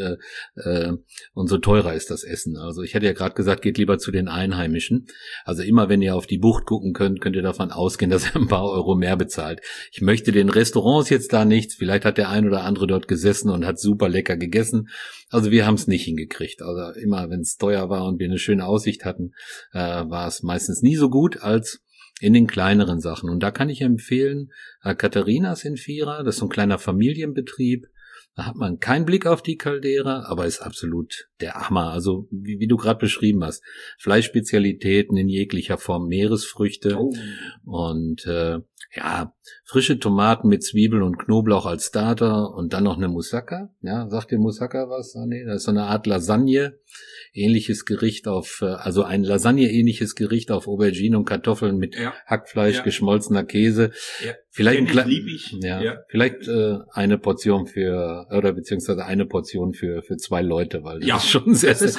teurer ist das Essen. Also ich hatte ja gerade gesagt, geht lieber zu den Einheimischen. Also immer, wenn ihr auf die Bucht gucken könnt ihr davon ausgehen, dass ihr ein paar Euro mehr bezahlt. Ich möchte den Restaurants jetzt da nichts. Vielleicht hat der ein oder andere dort gesessen und hat super lecker gegessen. Also wir haben es nicht hingekriegt. Also immer, wenn es teuer war und wir eine schöne Aussicht hatten, war es meistens nie so gut als in den kleineren Sachen. Und da kann ich empfehlen, Katharinas in Vierer, das ist so ein kleiner Familienbetrieb. Da hat man keinen Blick auf die Caldera, aber ist absolut der Hammer. Also wie du gerade beschrieben hast, Fleischspezialitäten in jeglicher Form, Meeresfrüchte und frische Tomaten mit Zwiebeln und Knoblauch als Starter und dann noch eine Moussaka. Ja, sagt dir Moussaka was? Nee, das ist so eine Art Lasagne. Ähnliches Gericht also ein Lasagne-ähnliches Gericht auf Aubergine und Kartoffeln mit Hackfleisch, geschmolzener Käse. Ja. Vielleicht vielleicht eine Portion beziehungsweise eine Portion für 2 Leute, weil das ist schon sehr, sehr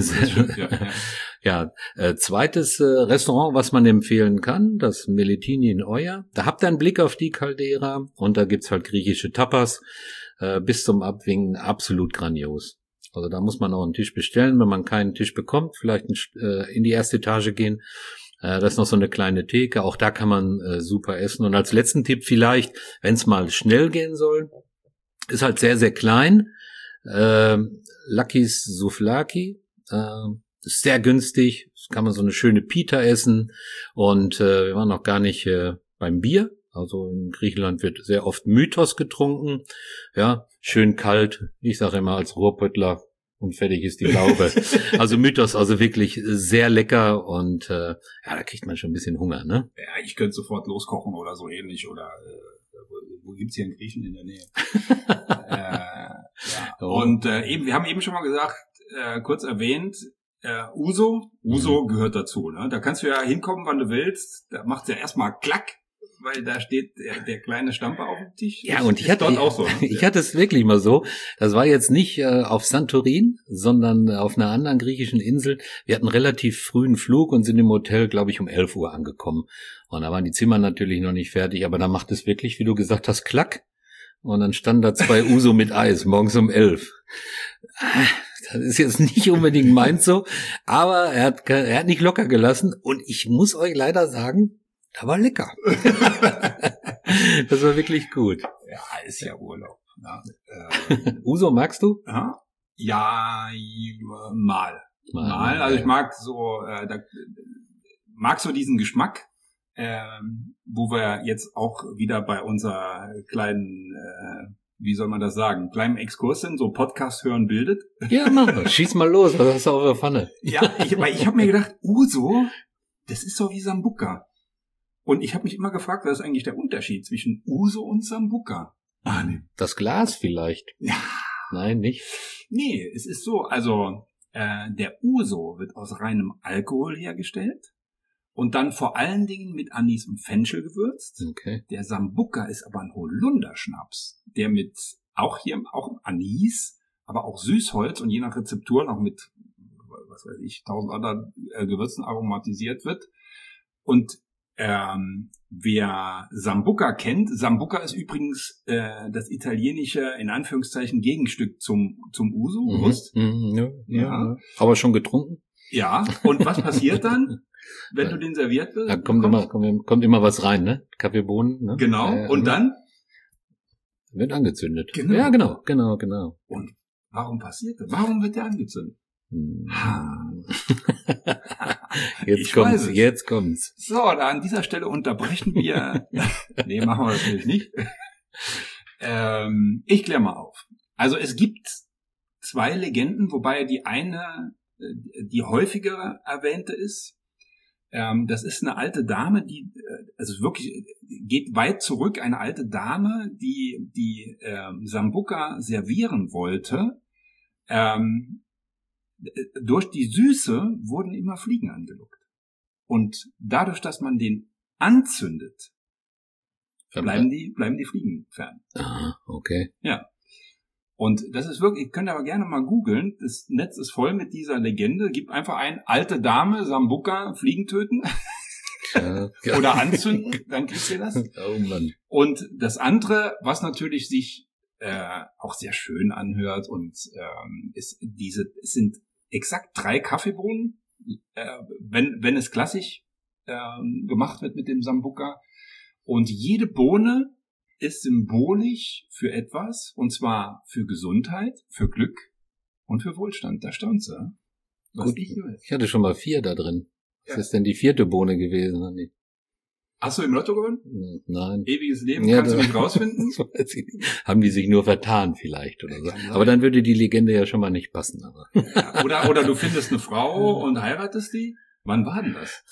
reichlich. Zweites Restaurant, was man empfehlen kann, das Meletini in Euer. Da habt ihr einen Blick auf die Caldera und da gibt's halt griechische Tapas bis zum Abwinken, absolut grandios. Also da muss man auch einen Tisch bestellen, wenn man keinen Tisch bekommt, vielleicht in die erste Etage gehen. Da ist noch so eine kleine Theke, auch da kann man super essen. Und als letzten Tipp vielleicht, wenn es mal schnell gehen soll, ist halt sehr, sehr klein. Lucky's Souvlaki, ist sehr günstig, kann man so eine schöne Pita essen. Und wir waren noch gar nicht beim Bier. Also in Griechenland wird sehr oft Mythos getrunken. Ja, schön kalt. Ich sage immer als Ruhrpöttler, und fertig ist die Laube. Also Mythos, also wirklich sehr lecker und ja, da kriegt man schon ein bisschen Hunger, ne? Ja, ich könnte sofort loskochen oder so ähnlich oder wo gibt's hier einen Griechen in der Nähe? Ja. Oh. Und eben, wir haben eben schon mal gesagt, kurz erwähnt, Uso gehört dazu, ne? Da kannst du ja hinkommen, wann du willst. Da macht's ja erstmal klack, weil da steht der kleine Stamper auf dem Tisch. Ja, und ich hatte dort auch so. Ich hatte es wirklich mal so. Das war jetzt nicht auf Santorin, sondern auf einer anderen griechischen Insel. Wir hatten relativ frühen Flug und sind im Hotel, glaube ich, um 11 Uhr angekommen. Und da waren die Zimmer natürlich noch nicht fertig, aber da macht es wirklich, wie du gesagt hast, klack. Und dann standen da 2 Uso mit Eis, morgens um 11. Das ist jetzt nicht unbedingt meins so, aber er hat nicht locker gelassen. Und ich muss euch leider sagen, das war lecker. Das war wirklich gut. Ja, ist ja Urlaub. Ja, Uso, magst du? Ja, mal. Also ich mag so, mag so diesen Geschmack, wo wir jetzt auch wieder bei unserer kleinen, wie soll man das sagen, kleinen Exkurs sind, so Podcast hören bildet. Ja, mach mal. Schieß mal los, was hast du auf der Pfanne? Ja, ich habe mir gedacht, Uso, das ist so wie Sambuca. Und ich habe mich immer gefragt, was ist eigentlich der Unterschied zwischen Uso und Sambuca? Nee. Das Glas vielleicht? Ja. Nein, nicht? Nee, es ist so, also der Uso wird aus reinem Alkohol hergestellt und dann vor allen Dingen mit Anis und Fenchel gewürzt. Okay. Der Sambuca ist aber ein Holunderschnaps, der mit auch Anis, aber auch Süßholz und je nach Rezeptur noch mit, was weiß ich, 1000 anderen Gewürzen aromatisiert wird. Und wer Sambuca kennt, Sambuca ist übrigens das italienische, in Anführungszeichen, Gegenstück zum Uso, bewusst? Ja. Aber schon getrunken? Ja, und was passiert dann, wenn du den serviert wirst? Da kommt immer was rein, ne? Kaffeebohnen, ne? Genau, und dann? Wird angezündet. Genau. Ja, genau. Und warum passiert das? Warum wird der angezündet? Jetzt kommt's. So, da an dieser Stelle unterbrechen wir. Nee, machen wir das natürlich nicht. Ich kläre mal auf. Also es gibt 2 Legenden, wobei die eine, die häufiger erwähnte ist. Das ist eine alte Dame, die, also wirklich, geht weit zurück, eine alte Dame, die Sambuca servieren wollte. Durch die Süße wurden immer Fliegen angelockt. Und dadurch, dass man den anzündet, bleiben die Fliegen fern. Aha, okay. Ja. Und das ist wirklich, ihr könnt aber gerne mal googeln, das Netz ist voll mit dieser Legende. Gibt einfach ein, alte Dame, Sambuca, Fliegen töten. Ja. Oder anzünden, dann kriegt ihr das. Oh Mann. Und das andere, was natürlich sich auch sehr schön anhört und es sind exakt 3 Kaffeebohnen, wenn es klassisch gemacht wird mit dem Sambuca. Und jede Bohne ist symbolisch für etwas, und zwar für Gesundheit, für Glück und für Wohlstand. Da staunst du, was Gut, ich hatte schon mal 4 da drin. Was ist denn die 4. Bohne gewesen? Hast du im Lotto gewonnen? Nein. Ewiges Leben, ja, kannst du nicht rausfinden? Haben die sich nur vertan vielleicht oder so. Aber dann würde die Legende ja schon mal nicht passen. Aber. Ja, oder du findest eine Frau und heiratest die? Wann war denn das?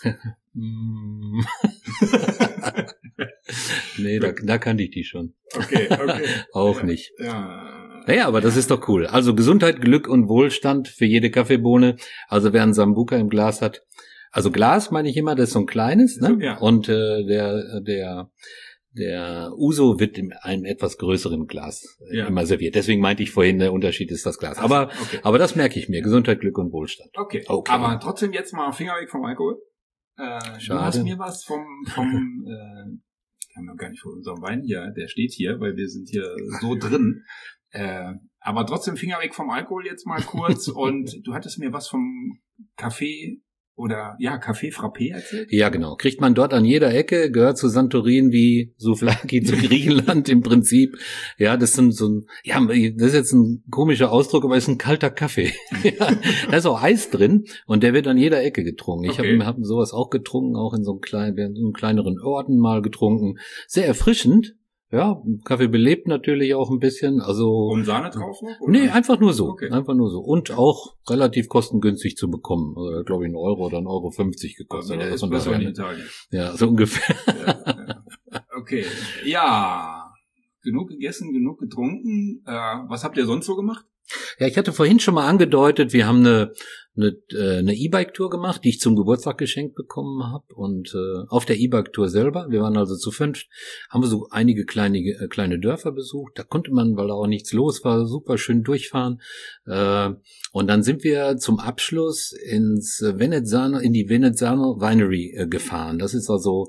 Nee, da kannte ich die schon. Okay. Auch ja, nicht. Ja. Naja, aber das ist doch cool. Also Gesundheit, Glück und Wohlstand für jede Kaffeebohne. Also wer einen Sambuca im Glas hat. Also Glas meine ich immer, das ist so ein kleines, ne? Ja. Und der Uso wird in einem etwas größeren Glas immer serviert. Deswegen meinte ich vorhin, der Unterschied ist das Glas. Aber das merke ich mir. Gesundheit, Glück und Wohlstand. Okay. Aber trotzdem jetzt mal Finger weg vom Alkohol. Schade. Du hast mir was vom haben wir gar nicht von unserem Wein hier, der steht hier, weil wir sind hier so drin. Aber trotzdem Finger weg vom Alkohol jetzt mal kurz. Und du hattest mir was vom Kaffee oder Café Frappé erzählt? Ja, genau. Kriegt man dort an jeder Ecke, gehört zu Santorin wie Souvlaki zu Griechenland im Prinzip. Ja, das ist jetzt ein komischer Ausdruck, aber es ist ein kalter Kaffee. Da ist auch Eis drin und der wird an jeder Ecke getrunken. Ich hab sowas auch getrunken, auch in so einem kleineren Orten mal getrunken. Sehr erfrischend. Ja, Kaffee belebt natürlich auch ein bisschen, also. Und Sahne drauf noch? Oder? Nee, einfach nur so. Okay. Einfach nur so. Und auch relativ kostengünstig zu bekommen. Also, glaube ich, 1 Euro oder 1,50 Euro gekostet. Der Also Espresso in Italien. Ja, so ungefähr. Ja. Okay. Ja. Genug gegessen, genug getrunken. Was habt ihr sonst so gemacht? Ja, ich hatte vorhin schon mal angedeutet, wir haben eine E-Bike-Tour gemacht, die ich zum Geburtstag geschenkt bekommen habe. Und auf der E-Bike-Tour selber, wir waren also zu 5, haben wir so einige kleine Dörfer besucht. Da konnte man, weil da auch nichts los war, super schön durchfahren. Und dann sind wir zum Abschluss in die Venezzano Winery gefahren. Das ist also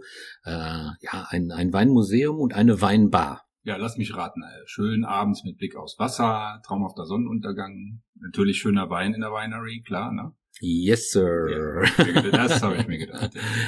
ein Weinmuseum und eine Weinbar. Ja, lass mich raten. Schön abends mit Blick aufs Wasser, traumhafter Sonnenuntergang, natürlich schöner Wein in der Winery, klar, ne? Yes, sir. Ja, das habe ich mir gedacht.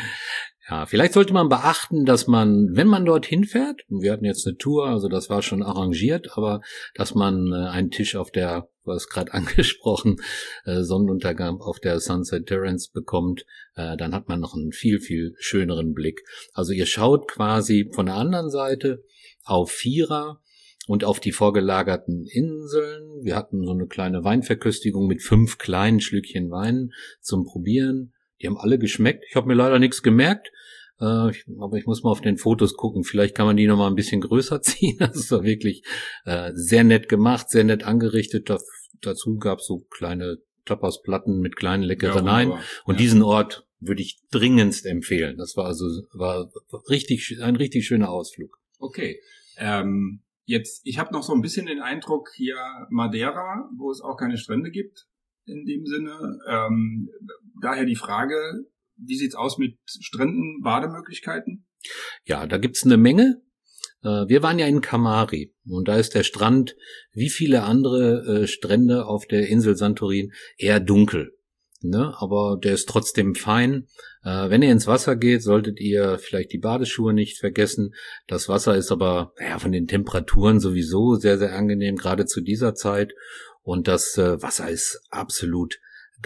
Ja, vielleicht sollte man beachten, dass man, wenn man dorthin fährt, wir hatten jetzt eine Tour, also das war schon arrangiert, aber dass man einen Tisch auf der, du hast gerade angesprochen, Sonnenuntergang auf der Sunset Terrace bekommt, dann hat man noch einen viel, viel schöneren Blick. Also ihr schaut quasi von der anderen Seite auf Fira und auf die vorgelagerten Inseln. Wir hatten so eine kleine Weinverköstigung mit 5 kleinen Schlückchen Wein zum Probieren. Die haben alle geschmeckt. Ich habe mir leider nichts gemerkt, aber ich muss mal auf den Fotos gucken. Vielleicht kann man die noch mal ein bisschen größer ziehen. Das war wirklich sehr nett gemacht, sehr nett angerichtet. Dazu gab es so kleine Tapas-Platten mit kleinen Leckereien. Ja, und diesen Ort würde ich dringendst empfehlen. Das war ein richtig schöner Ausflug. Okay. Jetzt, ich habe noch so ein bisschen den Eindruck hier Madeira, wo es auch keine Strände gibt, in dem Sinne. Daher die Frage, wie sieht's aus mit Stränden, Bademöglichkeiten? Ja, da gibt's eine Menge. Wir waren ja in Kamari und da ist der Strand, wie viele andere Strände auf der Insel Santorin, eher dunkel. Ne, aber der ist trotzdem fein. Wenn ihr ins Wasser geht, solltet ihr vielleicht die Badeschuhe nicht vergessen. Das Wasser ist aber von den Temperaturen sowieso sehr, sehr angenehm, gerade zu dieser Zeit. Und das Wasser ist absolut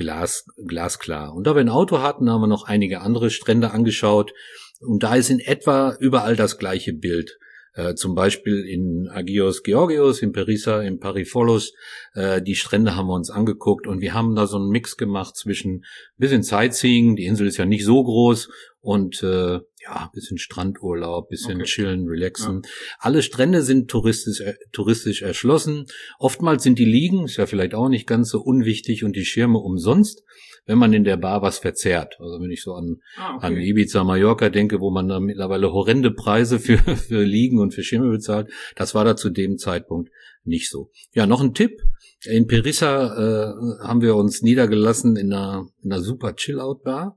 glasklar. Und da wir ein Auto hatten, haben wir noch einige andere Strände angeschaut. Und da ist in etwa überall das gleiche Bild. Zum Beispiel in Agios Georgios, in Perissa, in Perifolos. Die Strände haben wir uns angeguckt und wir haben da so einen Mix gemacht zwischen ein bisschen Sightseeing, die Insel ist ja nicht so groß, und ein bisschen Strandurlaub, bisschen chillen, relaxen. Ja. Alle Strände sind touristisch erschlossen. Oftmals sind die Liegen, ist ja vielleicht auch nicht ganz so unwichtig, und die Schirme umsonst, wenn man in der Bar was verzehrt. Also wenn ich so an Ibiza, Mallorca denke, wo man da mittlerweile horrende Preise für Liegen und für Schirme bezahlt, das war da zu dem Zeitpunkt nicht so. Ja, noch ein Tipp. In Perissa haben wir uns niedergelassen in einer super Chill-Out-Bar.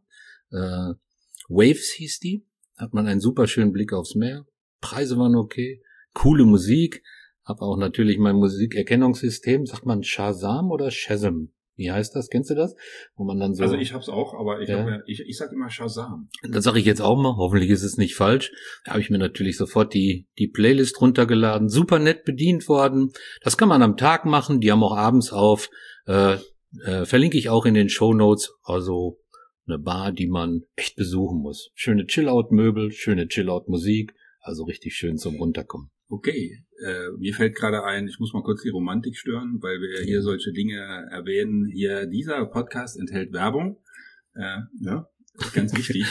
Waves hieß die. Hat man einen super schönen Blick aufs Meer. Preise waren okay. Coole Musik. Hab auch natürlich mein Musikerkennungssystem. Sagt man Shazam oder Shazam? Wie heißt das? Kennst du das? Wo man dann so. Also ich hab's auch, aber ich sag immer Shazam. Das sage ich jetzt auch mal. Hoffentlich ist es nicht falsch. Da habe ich mir natürlich sofort die Playlist runtergeladen. Super nett bedient worden. Das kann man am Tag machen. Die haben auch abends auf. Verlinke ich auch in den Shownotes. Also eine Bar, die man echt besuchen muss. Schöne Chill-Out-Möbel, schöne Chill-Out-Musik. Also richtig schön zum Runterkommen. Okay, mir fällt gerade ein, ich muss mal kurz die Romantik stören, weil wir hier solche Dinge erwähnen. Hier, dieser Podcast enthält Werbung. Ist ganz wichtig.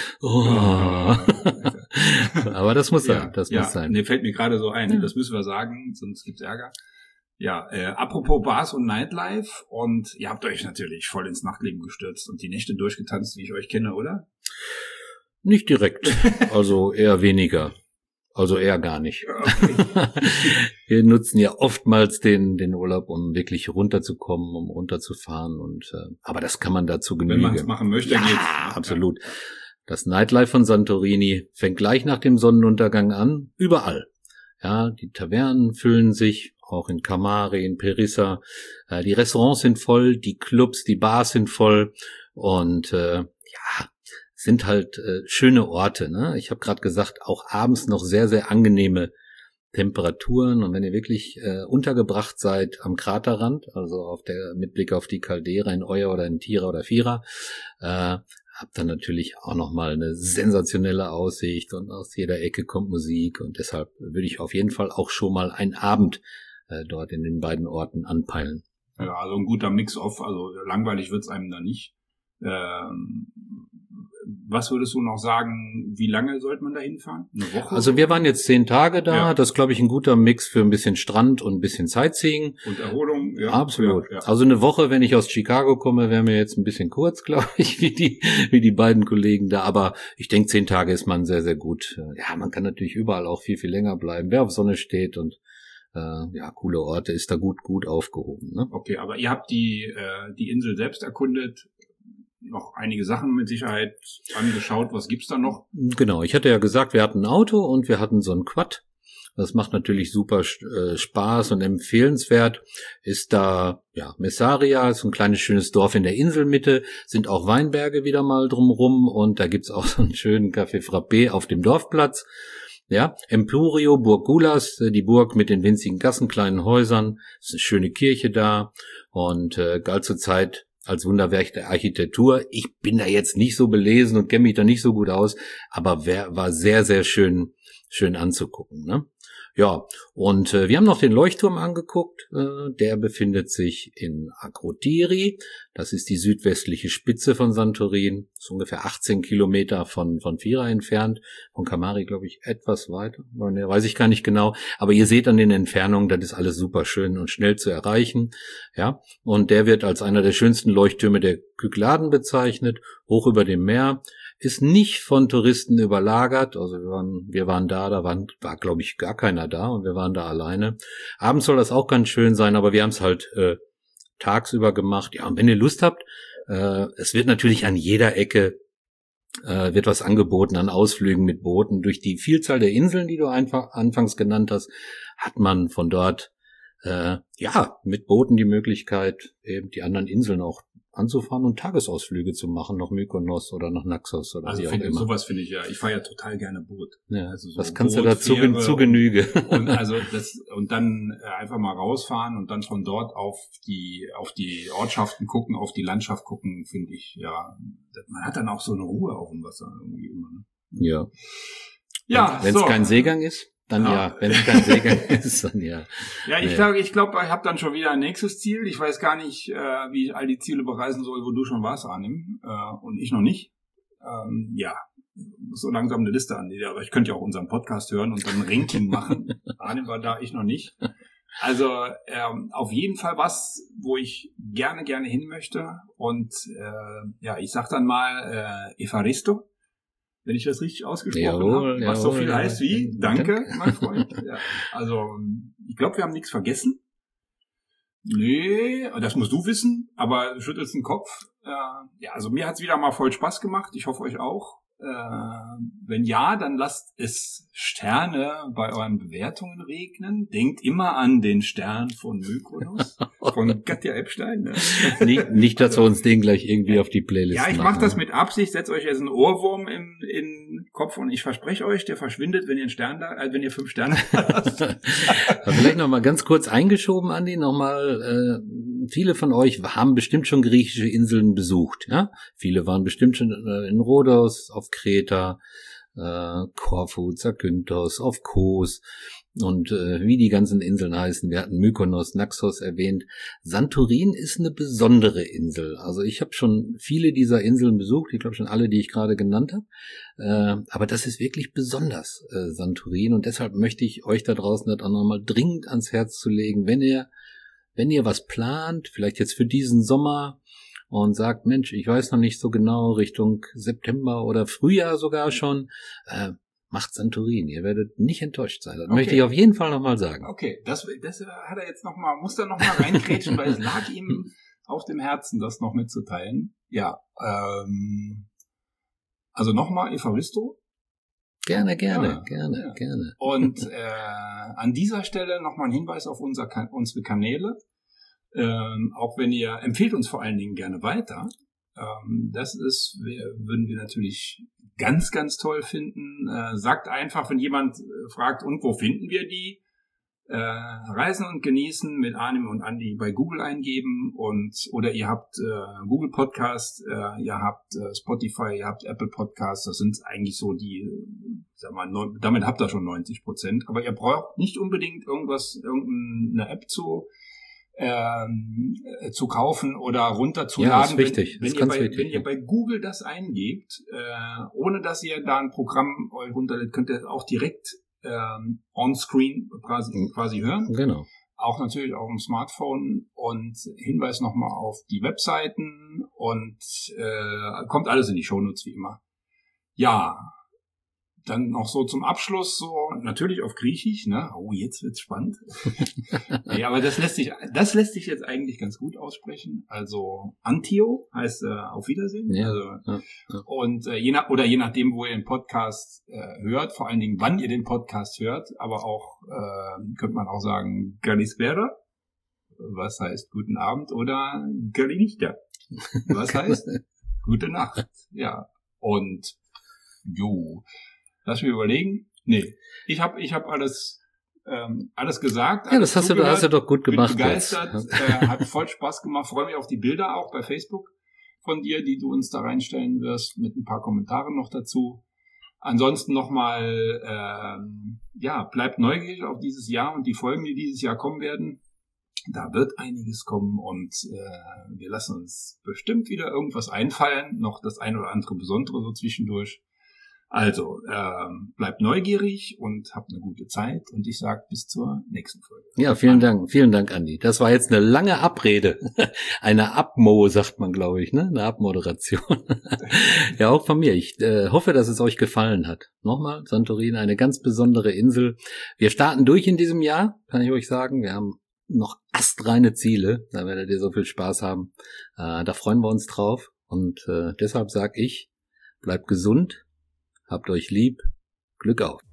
Aber das muss sein, muss sein. Nee, fällt mir gerade so ein, das müssen wir sagen, sonst gibt's Ärger. Ja, apropos Bars und Nightlife, und ihr habt euch natürlich voll ins Nachtleben gestürzt und die Nächte durchgetanzt, wie ich euch kenne, oder? Nicht direkt, also eher weniger. Also eher gar nicht. Okay. Wir nutzen ja oftmals den Urlaub, um wirklich runterzukommen, um runterzufahren, und aber das kann man dazu genügen. Wenn man es machen möchte, geht's. Absolut. Das Nightlife von Santorini fängt gleich nach dem Sonnenuntergang an, überall. Ja, die Tavernen füllen sich, auch in Kamari, in Perissa. Die Restaurants sind voll, die Clubs, die Bars sind voll, und sind halt schöne Orte. Ne? Ich habe gerade gesagt, auch abends noch sehr, sehr angenehme Temperaturen. Und wenn ihr wirklich untergebracht seid am Kraterrand, also mit Blick auf die Caldera in Oya oder in Tira oder Fira, Hab dann natürlich auch nochmal eine sensationelle Aussicht und aus jeder Ecke kommt Musik und deshalb würde ich auf jeden Fall auch schon mal einen Abend dort in den beiden Orten anpeilen. Ja, also ein guter Mix-off, also langweilig wird's einem da nicht. Was würdest du noch sagen, wie lange sollte man da hinfahren? Eine Woche? Also wir waren jetzt 10 Tage da, ja. Das ist, glaube ich, ein guter Mix für ein bisschen Strand und ein bisschen Sightseeing. Und Erholung, ja. Absolut. Ja. Also eine Woche, wenn ich aus Chicago komme, wäre mir jetzt ein bisschen kurz, glaube ich, wie die beiden Kollegen da. Aber ich denke, 10 Tage ist man sehr, sehr gut. Ja, man kann natürlich überall auch viel, viel länger bleiben, wer auf Sonne steht und coole Orte, ist da gut aufgehoben. Ne? Okay, aber ihr habt die Insel selbst erkundet, noch einige Sachen mit Sicherheit angeschaut. Was gibt's da noch? Genau, ich hatte ja gesagt, wir hatten ein Auto und wir hatten so ein Quad. Das macht natürlich super Spaß und empfehlenswert. Ist da, Messaria, ist ein kleines schönes Dorf in der Inselmitte, sind auch Weinberge wieder mal drumrum und da gibt's auch so einen schönen Café Frappé auf dem Dorfplatz. Ja, Empurio, Burg Gulas, die Burg mit den winzigen Gassen, kleinen Häusern, ist eine schöne Kirche da und galt zur Zeit als Wunderwerk der Architektur. Ich bin da jetzt nicht so belesen und kenne mich da nicht so gut aus, aber war sehr, sehr schön anzugucken, ne? Ja, und wir haben noch den Leuchtturm angeguckt. Der befindet sich in Akrotiri. Das ist die südwestliche Spitze von Santorin. Das ist ungefähr 18 Kilometer von Fira entfernt. Von Kamari, glaube ich, etwas weiter. Weiß ich gar nicht genau. Aber ihr seht an den Entfernungen, das ist alles super schön und schnell zu erreichen. Ja, und der wird als einer der schönsten Leuchttürme der Kykladen bezeichnet, hoch über dem Meer. Ist nicht von Touristen überlagert, also wir waren da war glaube ich gar keiner da und wir waren da alleine. Abends soll das auch ganz schön sein, aber wir haben es halt tagsüber gemacht. Ja, und wenn ihr Lust habt, es wird natürlich an jeder Ecke wird was angeboten an Ausflügen mit Booten. Durch die Vielzahl der Inseln, die du einfach anfangs genannt hast, hat man von dort mit Booten die Möglichkeit, eben die anderen Inseln auch anzufahren und Tagesausflüge zu machen, nach Mykonos oder nach Naxos oder wie auch immer. Sowas finde ich ja, ich fahre ja total gerne Boot. Ja, also so das kannst Boot, du dazu zu Genüge. Und dann einfach mal rausfahren und dann von dort auf die Ortschaften gucken, auf die Landschaft gucken, finde ich, ja, man hat dann auch so eine Ruhe auf dem Wasser irgendwie immer, ne? Ja. Ja, wenn es kein Seegang ist. Dann wenn es kein Seegang ist, dann ja. Ja, ich glaube, ich habe dann schon wieder ein nächstes Ziel. Ich weiß gar nicht, wie ich all die Ziele bereisen soll, wo du schon warst, Arnim, und ich noch nicht. So langsam eine Liste an, aber ich könnte ja auch unseren Podcast hören und dann ein Ranking machen. Arnim war da, ich noch nicht. Also auf jeden Fall was, wo ich gerne hin möchte. Und ich sag dann mal Evaristo. Wenn ich das richtig ausgesprochen habe, was so viel heißt wie Danke, mein Freund. Ja, also, ich glaube, wir haben nichts vergessen. Nee, das musst du wissen, aber du schüttelst den Kopf. Also mir hat's wieder mal voll Spaß gemacht. Ich hoffe euch auch. Wenn ja, dann lasst es Sterne bei euren Bewertungen regnen. Denkt immer an den Stern von Mykonos, von Katja Epstein. Ne? Nicht, dass wir uns den gleich irgendwie auf die Playlist machen. Ja, ich mache das mit Absicht. Setzt euch jetzt einen Ohrwurm in den Kopf und ich verspreche euch, der verschwindet, wenn ihr wenn ihr 5 Sterne lasst. Vielleicht noch mal ganz kurz eingeschoben, Andi, nochmal. Viele von euch haben bestimmt schon griechische Inseln besucht. Ja? Viele waren bestimmt schon in Rhodos, auf Kreta, Korfu, Zakynthos, auf Kos und wie die ganzen Inseln heißen. Wir hatten Mykonos, Naxos erwähnt. Santorin ist eine besondere Insel. Also ich habe schon viele dieser Inseln besucht. Ich glaube schon alle, die ich gerade genannt habe. Aber das ist wirklich besonders, Santorin. Und deshalb möchte ich euch da draußen das auch nochmal dringend ans Herz zu legen, wenn ihr was plant, vielleicht jetzt für diesen Sommer und sagt, Mensch, ich weiß noch nicht so genau, Richtung September oder Frühjahr sogar schon, macht Santorin. Ihr werdet nicht enttäuscht sein. Das möchte ich auf jeden Fall nochmal sagen. Okay, das hat er jetzt muss er nochmal reingrätschen, weil es lag ihm auf dem Herzen, das noch mitzuteilen. Ja, also nochmal Evaristo. Gerne. Und an dieser Stelle nochmal ein Hinweis auf unsere Kanäle. Auch wenn ihr empfehlt uns vor allen Dingen gerne weiter. Würden wir natürlich ganz, ganz toll finden. Sagt einfach, wenn jemand fragt, und wo finden wir die? Reisen und Genießen mit Arnim und Andi bei Google eingeben oder ihr habt Google Podcast, ihr habt Spotify, ihr habt Apple Podcasts, das sind eigentlich so die, sag mal, damit habt ihr schon 90%, aber ihr braucht nicht unbedingt irgendeine App zu kaufen oder runterzuladen. Ja, das ist wichtig. Wenn ihr bei Google das eingebt, ohne dass ihr da ein Programm euch runterlädt, könnt ihr auch direkt on-screen quasi hören. Genau. Auch natürlich auf dem Smartphone und Hinweis nochmal auf die Webseiten und kommt alles in die Shownotes wie immer. Ja, dann noch so zum Abschluss so natürlich auf Griechisch, ne? Oh, jetzt wird's spannend. Ja, aber das lässt sich jetzt eigentlich ganz gut aussprechen. Also Antio heißt auf Wiedersehen. Ja, also, ja. Und je nachdem, wo ihr den Podcast hört, vor allen Dingen, wann ihr den Podcast hört, aber auch könnte man auch sagen Kalispera, was heißt guten Abend, oder Kalinichta, was heißt gute Nacht. Ja, und lass mich überlegen. Nee, ich hab alles gesagt. Ja, das hast du doch gut gemacht. Bin begeistert, hat voll Spaß gemacht. Freue mich auf die Bilder auch bei Facebook von dir, die du uns da reinstellen wirst, mit ein paar Kommentaren noch dazu. Ansonsten nochmal, bleibt neugierig auf dieses Jahr und die Folgen, die dieses Jahr kommen werden. Da wird einiges kommen und wir lassen uns bestimmt wieder irgendwas einfallen. Noch das ein oder andere Besondere so zwischendurch. Also, bleibt neugierig und habt eine gute Zeit und ich sage bis zur nächsten Folge. Ja, vielen Dank, Andi. Das war jetzt eine lange Abrede. Eine Abmo, sagt man, glaube ich, ne? Eine Abmoderation. Ja, auch von mir. Ich hoffe, dass es euch gefallen hat. Nochmal, Santorini, eine ganz besondere Insel. Wir starten durch in diesem Jahr, kann ich euch sagen. Wir haben noch astreine Ziele. Da werdet ihr so viel Spaß haben. Da freuen wir uns drauf. Und deshalb sage ich, bleibt gesund. Habt euch lieb, Glück auf.